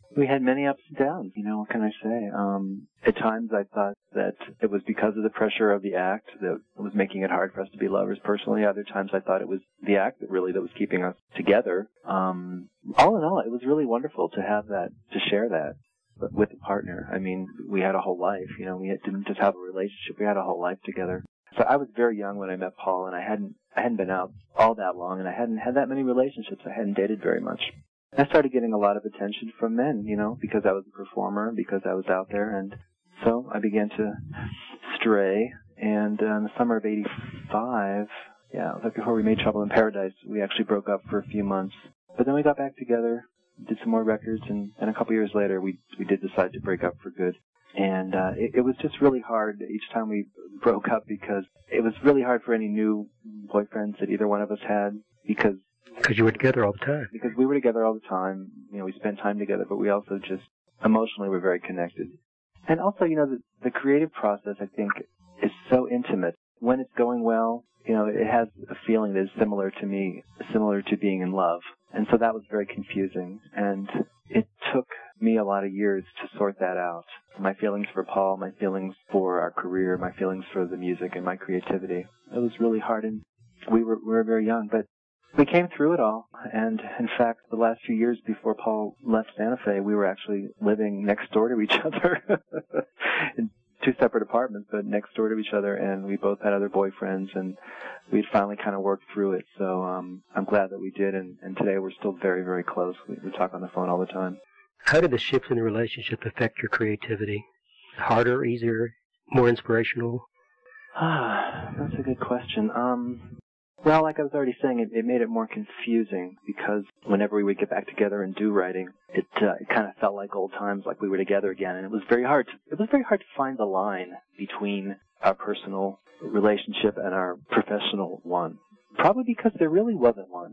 We had many ups and downs, what can I say? At times I thought that it was because of the pressure of the act that was making it hard for us to be lovers personally. Other times I thought it was the act that was keeping us together. All in all, it was really wonderful to have that, to share that with a partner. I mean, we had a whole life, we didn't just have a relationship, we had a whole life together. So I was very young when I met Paul, and I hadn't been out all that long, and I hadn't had that many relationships. I hadn't dated very much. I started getting a lot of attention from men, because I was a performer, because I was out there, and so I began to stray. And in the summer of '85, like before we made Trouble in Paradise, we actually broke up for a few months. But then we got back together, did some more records, and a couple years later, we did decide to break up for good. And it was just really hard each time we broke up, because it was really hard for any new boyfriends that either one of us had, because you were together all the time. Because we were together all the time. We spent time together, but we also just emotionally were very connected. And also, the creative process, I think, is so intimate. When it's going well, it has a feeling that is similar to being in love. And so that was very confusing. And it took me a lot of years to sort that out. My feelings for Paul, my feelings for our career, my feelings for the music and my creativity. It was really hard, and we were very young, but we came through it all. And in fact, the last few years before Paul left Santa Fe, we were actually living next door to each other in two separate apartments, but next door to each other, and we both had other boyfriends, and we'd finally kind of worked through it. So I'm glad that we did, and today we're still very, very close. We talk on the phone all the time. How did the shifts in the relationship affect your creativity? Harder, easier, more inspirational? That's a good question. Well, like I was already saying, it made it more confusing, because whenever we would get back together and do writing, it kind of felt like old times, like we were together again, and it was very hard to find the line between our personal relationship and our professional one. Probably because there really wasn't one.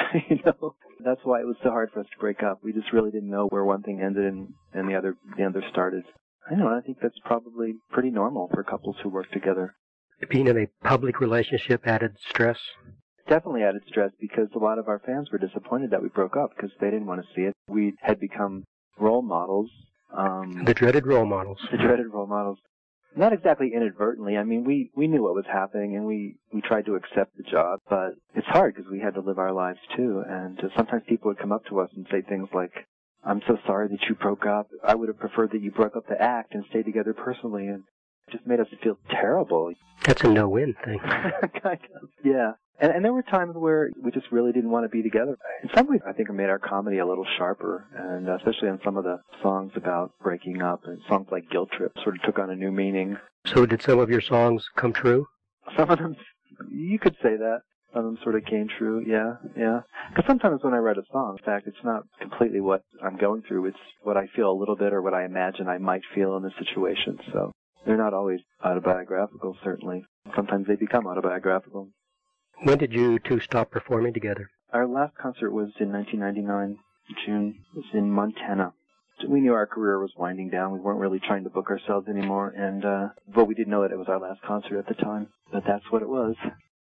That's why it was so hard for us to break up. We just really didn't know where one thing ended and the other started. I don't know, I think that's probably pretty normal for couples who work together. Being in a public relationship added stress? Definitely added stress, because a lot of our fans were disappointed that we broke up because they didn't want to see it. We had become role models. The dreaded role models. The dreaded role models. Not exactly inadvertently. I mean, we knew what was happening, and we tried to accept the job, but it's hard because we had to live our lives too. And sometimes people would come up to us and say things like, "I'm so sorry that you broke up. I would have preferred that you broke up the act and stayed together personally." And it just made us feel terrible. That's a no-win thing. Kind of, yeah. And there were times where we just really didn't want to be together. In some ways, I think it made our comedy a little sharper, and especially on some of the songs about breaking up, and songs like Guilt Trip sort of took on a new meaning. So did some of your songs come true? Some of them, you could say that. Some of them sort of came true, yeah. Because sometimes when I write a song, in fact, it's not completely what I'm going through. It's what I feel a little bit, or what I imagine I might feel in the situation. So they're not always autobiographical, certainly. Sometimes they become autobiographical. When did you two stop performing together? Our last concert was in 1999, June. It was in Montana. We knew our career was winding down. We weren't really trying to book ourselves anymore, but we didn't know that it was our last concert at the time. But that's what it was.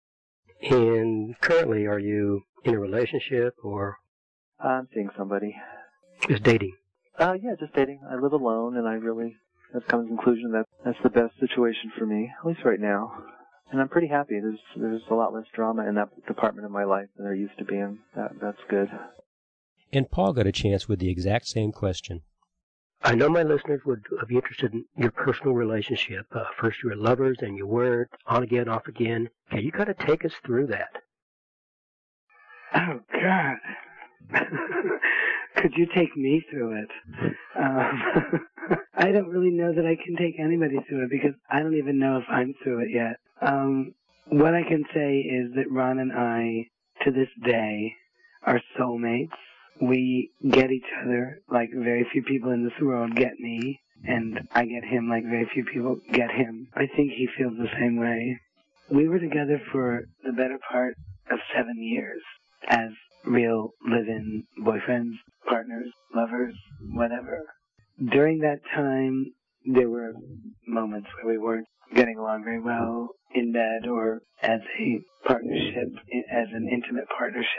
And currently, are you in a relationship, or? I'm seeing somebody. Just dating? Yeah, just dating. I live alone, and I've come to the conclusion that that's the best situation for me, at least right now. And I'm pretty happy. There's a lot less drama in that department of my life than there used to be, and that's good. And Paul got a chance with the exact same question. I know my listeners would be interested in your personal relationship. First you were lovers, then you weren't, on again, off again. Can you kind of take us through that? Oh, God. Could you take me through it? I don't really know that I can take anybody through it, because I don't even know if I'm through it yet. What I can say is that Ron and I, to this day, are soulmates. We get each other like very few people in this world get me, and I get him like very few people get him. I think he feels the same way. We were together for the better part of 7 years as real live-in boyfriends, partners, lovers, whatever. During that time, there were moments where we weren't getting along very well in bed or as a partnership, as an intimate partnership.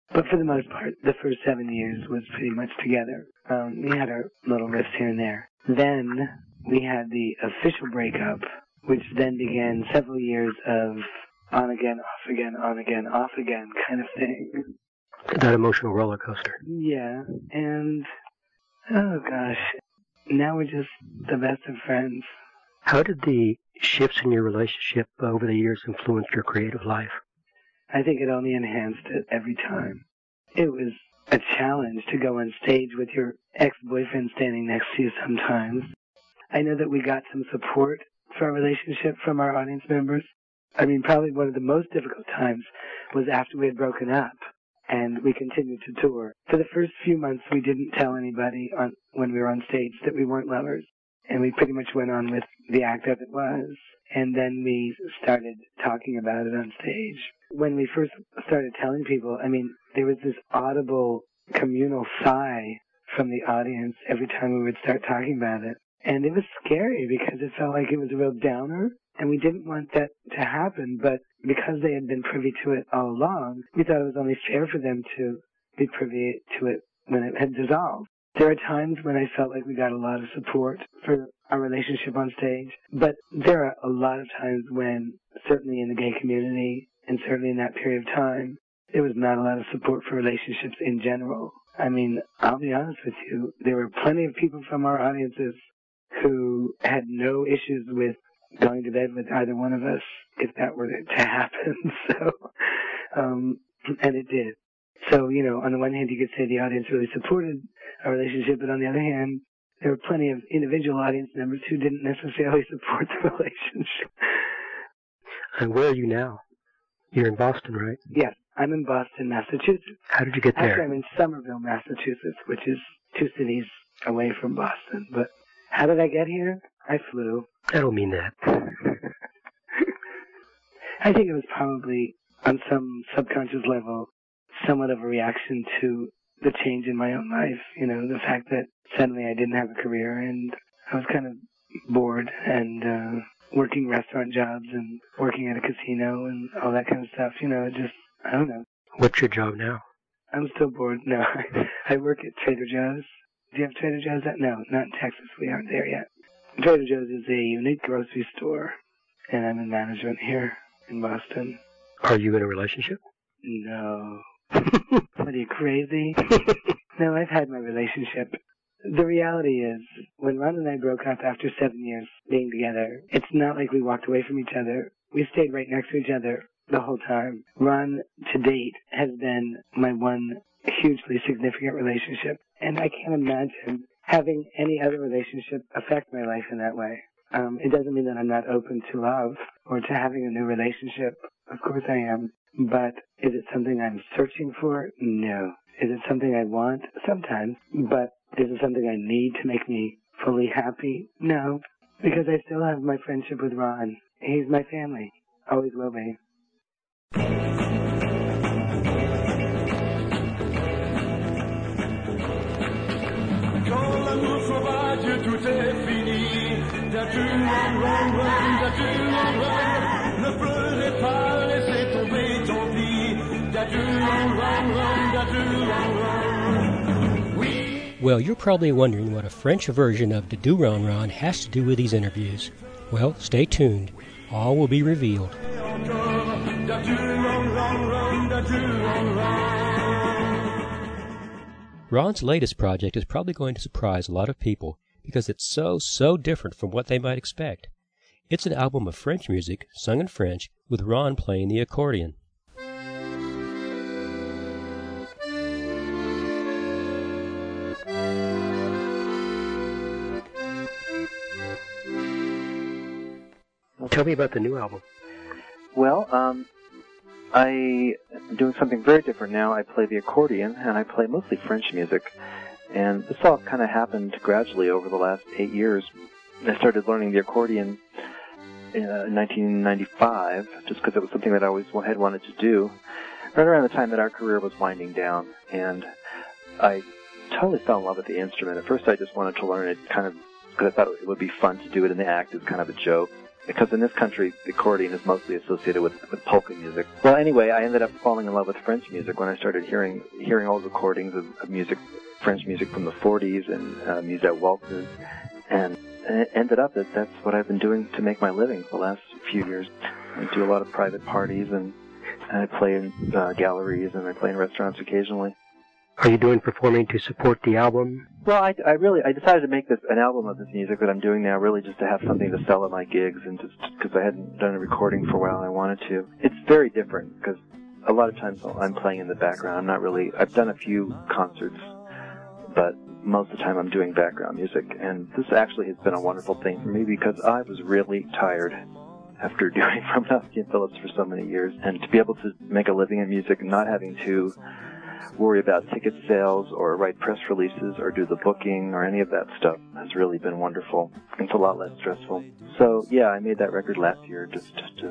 But for the most part, the first 7 years was pretty much together. We had our little rifts here and there. Then we had the official breakup, which then began several years of on again, off again, on again, off again kind of thing. That emotional roller coaster. Yeah, and oh gosh, now we're just the best of friends. How did the shifts in your relationship over the years influence your creative life? I think it only enhanced it every time. It was a challenge to go on stage with your ex-boyfriend standing next to you sometimes. I know that we got some support for our relationship from our audience members. I mean, probably one of the most difficult times was after we had broken up and we continued to tour. For the first few months, we didn't tell anybody when we were on stage that we weren't lovers. And we pretty much went on with the act as it was. And then we started talking about it on stage. When we first started telling people, I mean, there was this audible communal sigh from the audience every time we would start talking about it. And it was scary because it felt like it was a real downer. And we didn't want that to happen, but because they had been privy to it all along, we thought it was only fair for them to be privy to it when it had dissolved. There are times when I felt like we got a lot of support for our relationship on stage, but there are a lot of times when, certainly in the gay community, and certainly in that period of time, there was not a lot of support for relationships in general. I mean, I'll be honest with you, there were plenty of people from our audiences who had no issues with going to bed with either one of us if that were to happen. So, and it did. So, you know, on the one hand, you could say the audience really supported our relationship, but on the other hand, there were plenty of individual audience members who didn't necessarily support the relationship. And where are you now? You're in Boston, right? Yes, I'm in Boston, Massachusetts. How did you get there? Actually, I'm in Somerville, Massachusetts, which is 2 cities away from Boston. But how did I get here? I flew. I don't mean that. I think it was probably, on some subconscious level, somewhat of a reaction to the change in my own life. You know, the fact that suddenly I didn't have a career and I was kind of bored and working restaurant jobs and working at a casino and all that kind of stuff. You know, just, I don't know. What's your job now? I'm still bored. No, I work at Trader Joe's. Do you have Trader Joe's? No, not in Texas. We aren't there yet. Trader Joe's is a unique grocery store, and I'm in management here in Boston. Are you in a relationship? No. What, are you crazy? No, I've had my relationship. The reality is, when Ron and I broke up after 7 years being together, it's not like we walked away from each other. We stayed right next to each other the whole time. Ron, to date, has been my one hugely significant relationship, and I can't imagine having any other relationship affect my life in that way. It doesn't mean that I'm not open to love or to having a new relationship. Of course I am. But is it something I'm searching for? No. Is it something I want? Sometimes. But is it something I need to make me fully happy? No. Because I still have my friendship with Ron. He's my family. Always will be. Quand l'amour sauvage tout est fini, ne pleurez pas, laissez tomber, tant pis. Well, you're probably wondering what a French version of Da Doo Ron Ron has to do with these interviews. Well, stay tuned. All will be revealed. Ron's latest project is probably going to surprise a lot of people because it's so different from what they might expect. It's an album of French music, sung in French, with Ron playing the accordion. Tell me about the new album. Well, I'm doing something very different now. I play the accordion, and I play mostly French music. And this all kind of happened gradually over the last 8 years. I started learning the accordion in 1995, just because it was something that I always had wanted to do, right around the time that our career was winding down. And I totally fell in love with the instrument. At first, I just wanted to learn it kind of because I thought it would be fun to do it in the act as kind of a joke. because in this country, the accordion is mostly associated with polka music. Well, anyway, I ended up falling in love with French music when I started hearing old recordings of music, French music from the 40s and musette waltzes, and it ended up that that's what I've been doing to make my living for the last few years. I do a lot of private parties, and I play in galleries, and I play in restaurants occasionally. Are you doing performing to support the album? Well, I decided to make an album of this music that I'm doing now, really just to have something to sell at my gigs, and just because I hadn't done a recording for a while and I wanted to. It's very different because a lot of times I'm playing in the background. I've done a few concerts, but most of the time I'm doing background music, and this actually has been a wonderful thing for me because I was really tired after doing Romanowski and Phillips for so many years, and to be able to make a living in music and not having to worry about ticket sales or write press releases or do the booking or any of that stuff has really been wonderful. It's a lot less stressful. So yeah, I made that record last year just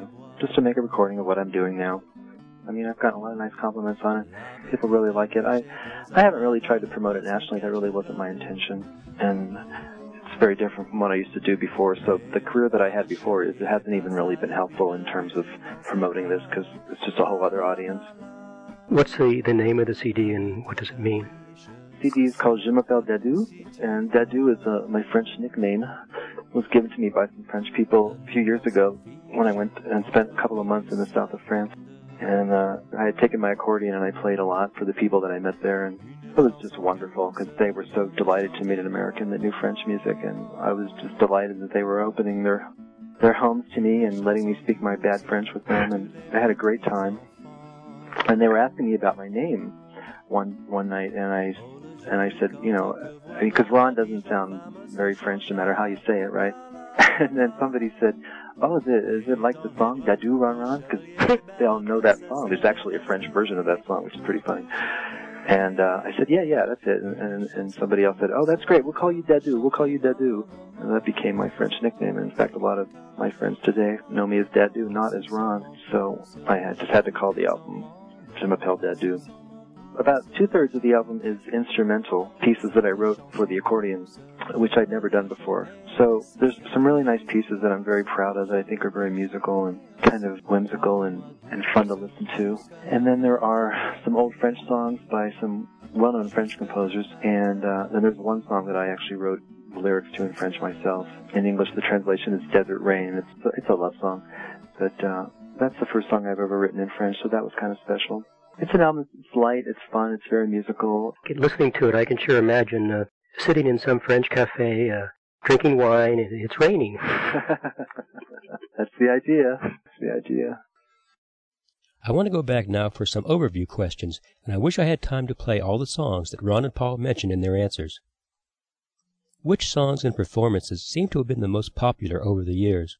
to make a recording of what I'm doing now. I mean, I've gotten a lot of nice compliments on it. People really like it. I haven't really tried to promote it nationally. That really wasn't my intention. And it's very different from what I used to do before. So the career that I had before, it hasn't even really been helpful in terms of promoting this because it's just a whole other audience. What's the name of the CD and what does it mean? The CD is called Je m'appelle Dadou, and Dadou is my French nickname. It was given to me by some French people a few years ago when I went and spent a couple of months in the south of France. And I had taken my accordion and I played a lot for the people that I met there, and it was just wonderful because they were so delighted to meet an American that knew French music, and I was just delighted that they were opening their homes to me and letting me speak my bad French with them, and I had a great time. And they were asking me about my name one night, and I said, you know, because Ron doesn't sound very French no matter how you say it, right? And then somebody said, oh, is it like the song Dadou Ron Ron? Because they all know that song. There's actually a French version of that song, which is pretty funny. And I said, yeah, that's it. And somebody else said, oh, that's great. We'll call you Dadou. We'll call you Dadou. And that became my French nickname. And in fact, a lot of my friends today know me as Dadou, not as Ron. So I just had to call the album Je m'appelle Dadou. About 2/3 of the album is instrumental pieces that I wrote for the accordion, which I'd never done before. So there's some really nice pieces that I'm very proud of that I think are very musical and kind of whimsical and fun to listen to. And then there are some old French songs by some well-known French composers, and then there's one song that I actually wrote the lyrics to in French myself. In English, the translation is Desert Rain. It's a love song, but that's the first song I've ever written in French, so that was kind of special. It's an album. It's light, it's fun, it's very musical. Listening to it, I can sure imagine sitting in some French cafe, drinking wine, and it's raining. That's the idea. That's the idea. I want to go back now for some overview questions, and I wish I had time to play all the songs that Ron and Paul mentioned in their answers. Which songs and performances seem to have been the most popular over the years?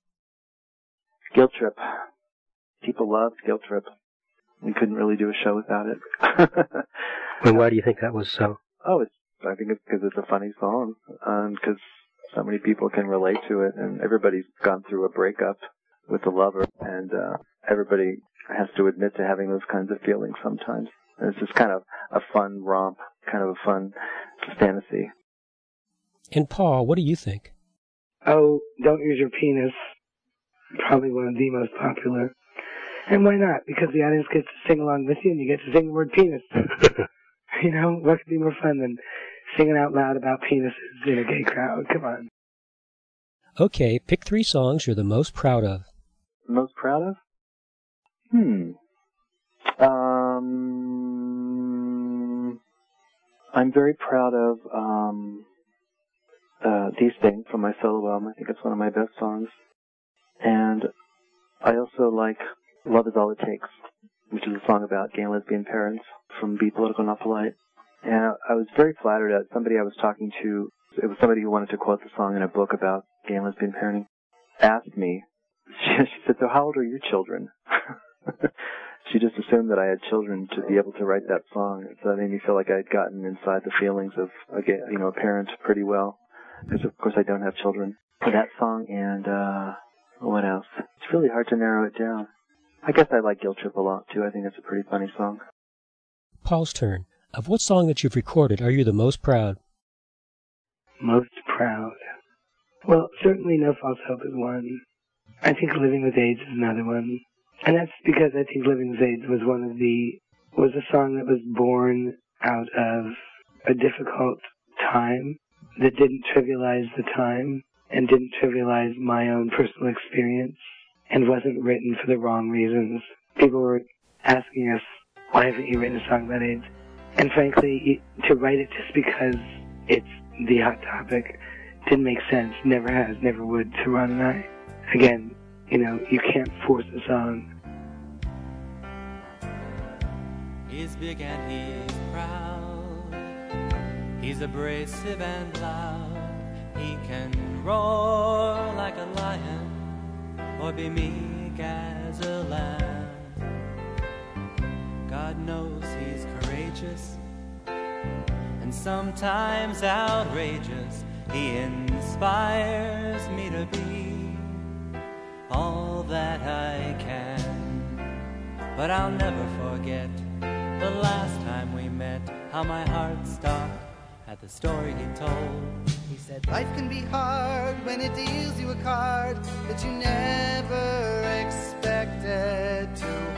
Guilt Trip. People loved Guilt Trip. We couldn't really do a show without it. And why do you think that was so? I think it's because it's a funny song, because so many people can relate to it, and everybody's gone through a breakup with a lover, and everybody has to admit to having those kinds of feelings sometimes. And it's just kind of a fun romp, kind of a fun fantasy. And Paul, what do you think? Oh, Don't Use Your Penis. Probably one of the most popular. And why not? Because the audience gets to sing along with you, and you get to sing the word penis. You know, what could be more fun than singing out loud about penises in a gay crowd? Come on. Okay, pick 3 songs you're the most proud of. Most proud of? I'm very proud of These Things from my solo album. I think it's one of my best songs. And I also like Love Is All It Takes, which is a song about gay and lesbian parents from Be Political Not Polite. And I was very flattered at somebody I was talking to. It was somebody who wanted to quote the song in a book about gay and lesbian parenting. Asked me, she said, so how old are your children? She just assumed that I had children to be able to write that song. So that made me feel like I had gotten inside the feelings of a parent pretty well. Because, of course, I don't have children. For that song and what else? It's really hard to narrow it down. I guess I like Guilt Trip a lot, too. I think it's a pretty funny song. Paul's turn. Of what song that you've recorded are you the most proud? Most proud? Well, certainly No False Hope is one. I think Living with AIDS is another one. And that's because I think Living with AIDS was was a song that was born out of a difficult time that didn't trivialize the time and didn't trivialize my own personal experience and wasn't written for the wrong reasons. People were asking us, why haven't you written a song about AIDS? And frankly, to write it just because it's the hot topic didn't make sense, never has, never would to Ron and I. Again, you can't force a song. He's big and he's proud. He's abrasive and loud. He can roar like a lion or be meek as a lamb. God knows he's courageous and sometimes outrageous. He inspires me to be all that I can. But I'll never forget the last time we met, how my heart stopped at the story he told. He said life can be hard when it deals you a card that you never expected to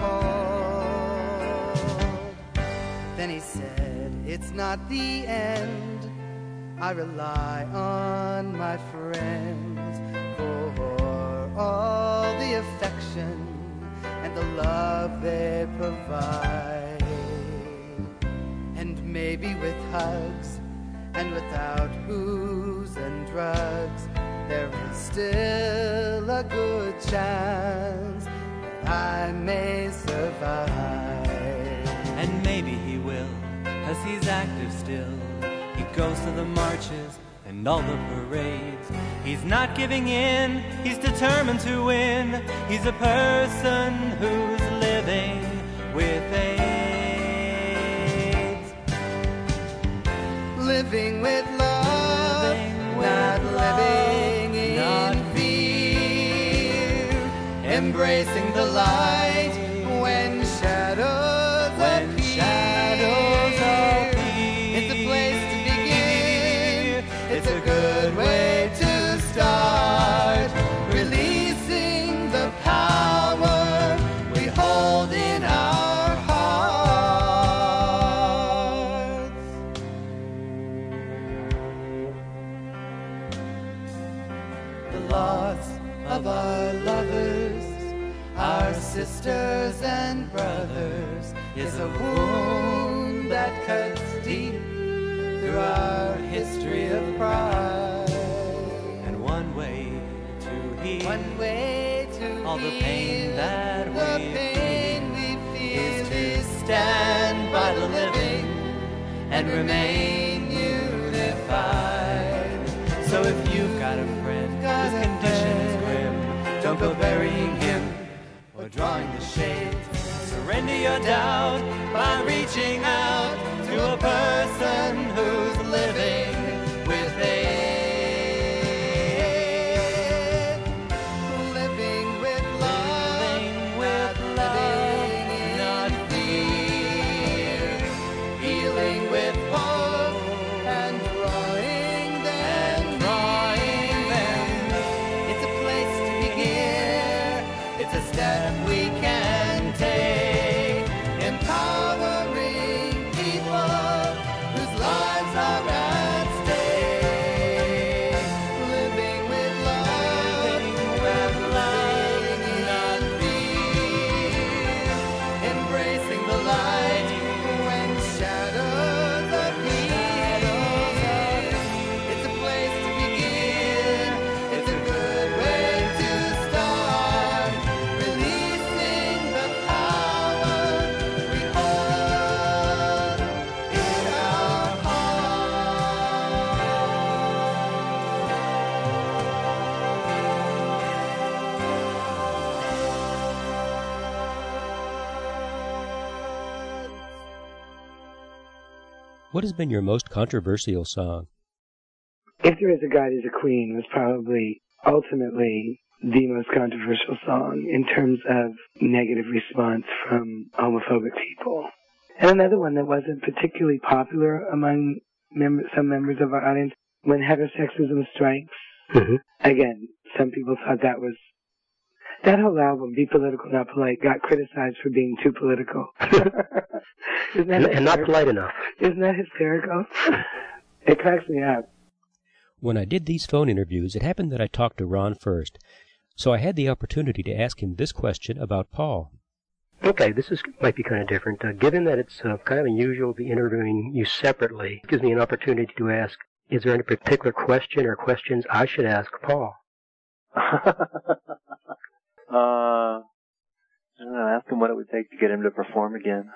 hold. Then he said, it's not the end. I rely on my friends for all the affection and the love they provide. And maybe with hugs and without booze and drugs, there is still a good chance that I may survive. And maybe he will, 'cause he's active still. He goes to the marches and all the parades. He's not giving in, he's determined to win. He's a person who's living with AIDS. Living with love, not living in fear. Embracing the light when shadows appear. It's a place to begin. It's a good way to start. Releasing the power we hold in our hearts. The loss of our lovers, our sisters and brothers, is a wound that cuts deep through our history of pride. And one way to heal all the heal pain that the we pain we is feel to stand by the living and remain unified. So if you've got a friend whose condition is grim, don't go burying him or drawing the shades. Surrender your doubt by reaching out to a person who's living with AIDS. living with love, living in fear. Healing with hope and drawing them. It's a place to begin. It's a step we can take. Empowering people whose lives are at stake. Living with love, living in fear. Embracing the light when shadows appear. It's a place to begin. It's a good way to start. Releasing the power we hold in our hearts. What has been your most controversial song? If There Is a God Is a Queen was probably ultimately the most controversial song in terms of negative response from homophobic people. And another one that wasn't particularly popular among some members of our audience, When Heterosexism Strikes. Mm-hmm. Again, some people thought that was That whole album, Be Political, Not Polite, got criticized for being too political. And not polite enough. Isn't that hysterical? It cracks me up. When I did these phone interviews, it happened that I talked to Ron first, so I had the opportunity to ask him this question about Paul. Okay, might be kind of different. Given that it's kind of unusual to be interviewing you separately, it gives me an opportunity to ask, is there any particular question or questions I should ask Paul? I don't know, ask him what it would take to get him to perform again.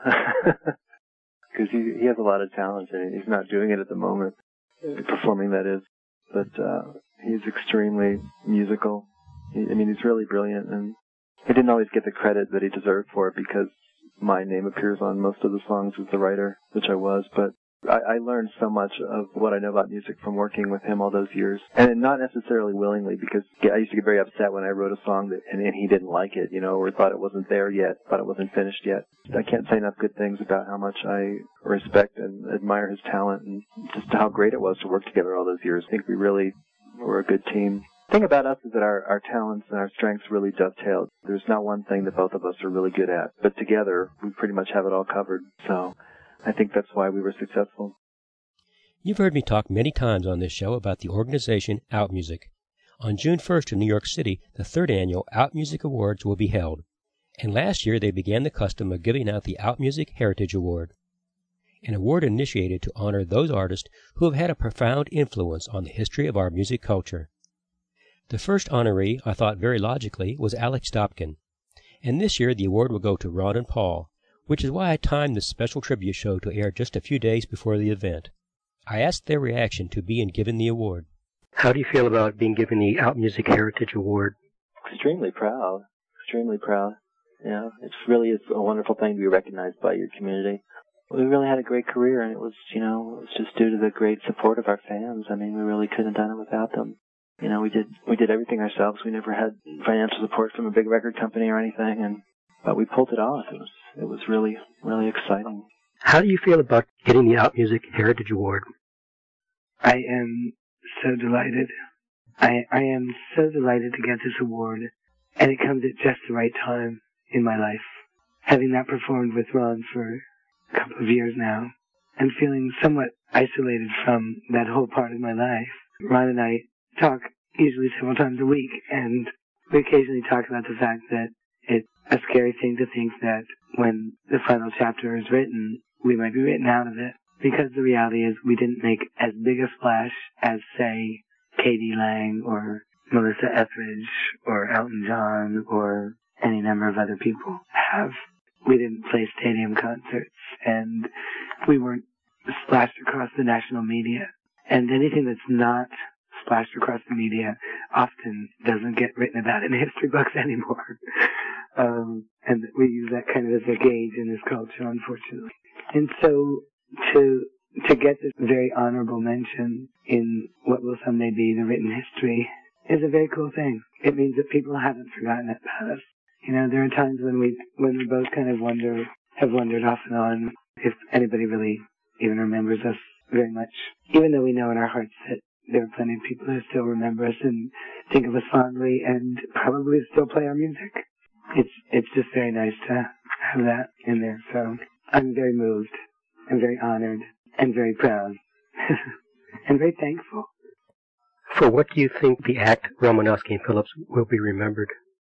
Because he has a lot of talent, and he's not doing it at the moment, performing that is. But he's extremely musical. He's really brilliant, and he didn't always get the credit that he deserved for it because my name appears on most of the songs as the writer, which I was, but I learned so much of what I know about music from working with him all those years. And not necessarily willingly, because I used to get very upset when I wrote a song and he didn't like it, or thought it wasn't there yet, thought it wasn't finished yet. I can't say enough good things about how much I respect and admire his talent and just how great it was to work together all those years. I think we really were a good team. The thing about us is that our talents and our strengths really dovetailed. There's not one thing that both of us are really good at, but together we pretty much have it all covered. So I think that's why we were successful. You've heard me talk many times on this show about the organization Out Music. On June 1st in New York City, the 3rd annual Out Music Awards will be held. And last year they began the custom of giving out the Out Music Heritage Award, an award initiated to honor those artists who have had a profound influence on the history of our music culture. The first honoree, I thought very logically, was Alex Dobkin. And this year the award will go to Ron and Paul, which is why I timed this special tribute show to air just a few days before the event. I asked their reaction to being given the award. How do you feel about being given the Out Music Heritage Award? Extremely proud. Extremely proud. It really is a wonderful thing to be recognized by your community. We really had a great career, and it was just due to the great support of our fans. We really couldn't have done it without them. We did everything ourselves. We never had financial support from a big record company or anything, but we pulled it off. It was really, really exciting. How do you feel about getting the Out Music Heritage Award? I am so delighted. I am so delighted to get this award, and it comes at just the right time in my life. Having not performed with Ron for a couple of years now, and feeling somewhat isolated from that whole part of my life. Ron and I talk usually several times a week, and we occasionally talk about the fact that it's a scary thing to think that when the final chapter is written, we might be written out of it. Because the reality is we didn't make as big a splash as, say, K.D. Lang or Melissa Etheridge or Elton John or any number of other people have. We didn't play stadium concerts, and we weren't splashed across the national media. And anything that's not splashed across the media often doesn't get written about in history books anymore. And we use that kind of as a gauge in this culture, unfortunately. And so to get this very honorable mention in what will someday be the written history is a very cool thing. It means that people haven't forgotten about us. There are times when we both kind of have wondered off and on if anybody really even remembers us very much, even though we know in our hearts that there are plenty of people who still remember us and think of us fondly and probably still play our music. It's just very nice to have that in there. So I'm very moved. I'm very honored and very proud and very thankful. For what do you think the act Romanowski and Phillips will be remembered?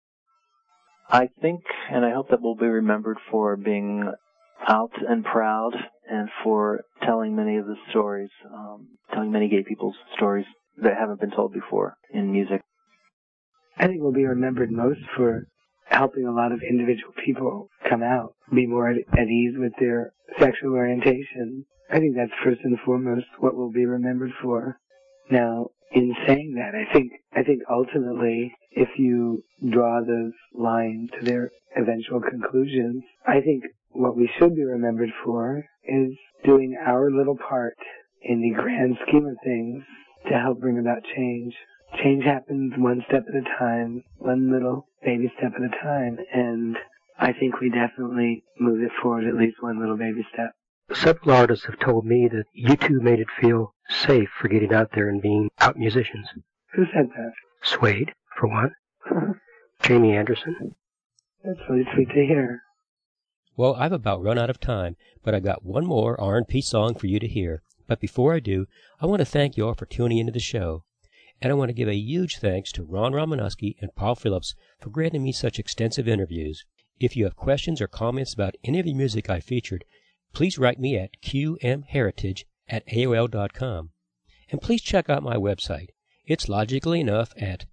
I think, and I hope that we'll be remembered for being out and proud and for telling many of the stories, telling many gay people's stories that haven't been told before in music. I think we'll be remembered most for helping a lot of individual people come out, be more at ease with their sexual orientation. I think that's first and foremost what we'll be remembered for. Now, in saying that, I think ultimately, if you draw those lines to their eventual conclusions, I think what we should be remembered for is doing our little part in the grand scheme of things to help bring about change. Change happens one step at a time, one little baby step at a time, and I think we definitely move it forward at least one little baby step. Several artists have told me that you two made it feel safe for getting out there and being out musicians. Who said that? Suede, for one. Jamie Anderson. That's really sweet to hear. Well, I've about run out of time, but I got one more R&P song for you to hear. But before I do, I want to thank you all for tuning into the show. And I want to give a huge thanks to Ron Romanowski and Paul Phillips for granting me such extensive interviews. If you have questions or comments about any of the music I featured, please write me at qmheritage@aol.com. And please check out my website. It's logically enough at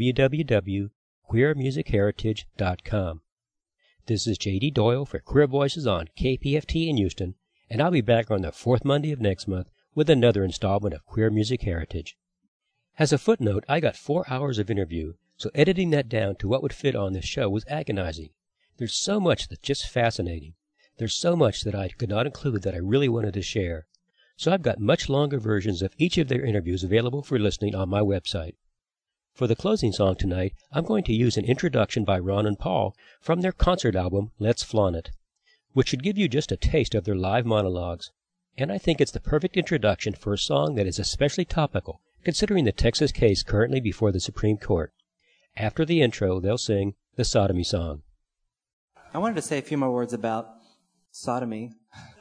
www.queermusicheritage.com. This is J.D. Doyle for Queer Voices on KPFT in Houston, and I'll be back on the fourth Monday of next month with another installment of Queer Music Heritage. As a footnote, I got 4 hours of interview, so editing that down to what would fit on this show was agonizing. There's so much that's just fascinating. There's so much that I could not include that I really wanted to share. So I've got much longer versions of each of their interviews available for listening on my website. For the closing song tonight, I'm going to use an introduction by Ron and Paul from their concert album, Let's Flaunt It, which should give you just a taste of their live monologues. And I think it's the perfect introduction for a song that is especially topical, considering the Texas case currently before the Supreme Court. After the intro, they'll sing the Sodomy Song. I wanted to say a few more words about sodomy.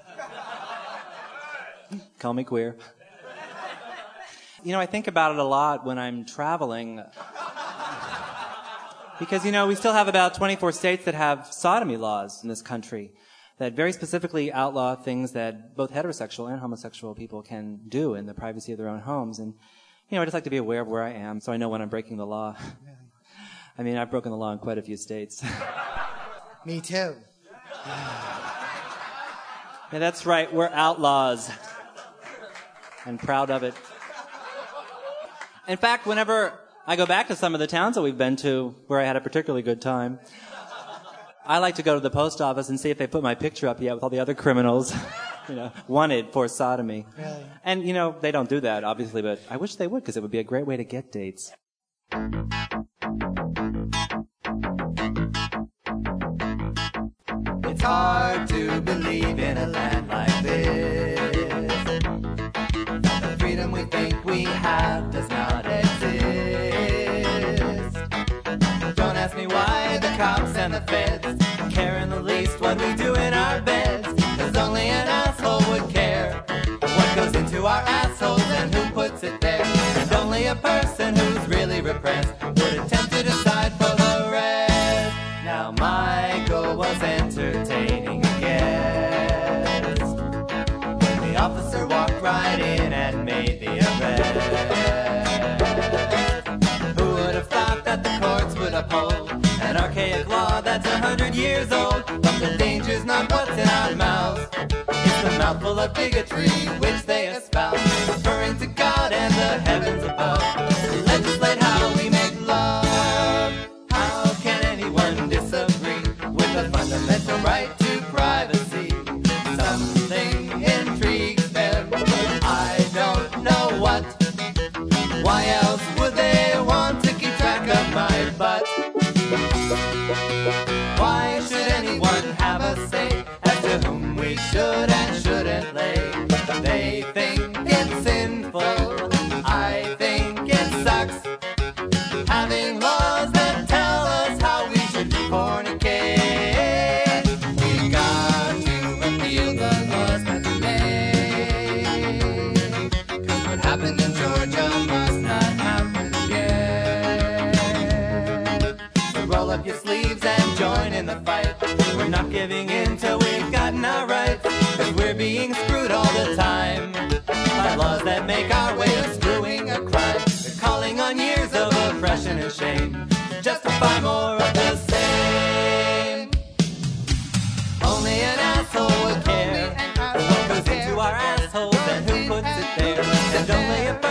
Call me queer. You know, I think about it a lot when I'm traveling. Because, you know, we still have about 24 states that have sodomy laws in this country that very specifically outlaw things that both heterosexual and homosexual people can do in the privacy of their own homes. And, you know, I just like to be aware of where I am so I know when I'm breaking the law. I mean, I've broken the law in quite a few states. Me too. Yeah, that's right. We're outlaws. And proud of it. In fact, whenever I go back to some of the towns that we've been to where I had a particularly good time, I like to go to the post office and see if they put my picture up yet with all the other criminals, you know, wanted for sodomy. Really? And, you know, they don't do that, obviously, but I wish they would because it would be a great way to get dates. It's hard to believe in a land like this. The freedom we think we have does not exist. Don't ask me why the cops and the feds care in the least what we do in our beds. Cause only an asshole would care what goes into our assholes and who puts it there. And only a person who's really repressed would attempt to decide for the rest. Now my goal was entertaining a guest when the officer walked right in and made the arrest. Who would have thought that the courts would uphold an archaic law that's 100 years old? But the danger's not what's in our mouths, it's the mouthful of bigotry which they espouse, referring to God and the heavens above. Legislate how we make love. How can anyone disagree with the fundamental right to privacy? Something intrigues them, I don't know what. Why else would they want to keep track of my butt? Why should anyone have a say as to whom we should and shouldn't lay? They think it's sinful, I think it sucks, having laws that tell us how we should fornicate. We got to repeal the laws that we made, cause what happened in Georgia must not happen again. So roll up your sleeves and join in the fight. We're not giving in till we've gotten our rights, cause we're being screwed all the time by laws that make our way of screwing a crime. They're calling on years of oppression and shame to justify more of the same. Only an asshole would care what goes into our assholes and who puts it there. And only a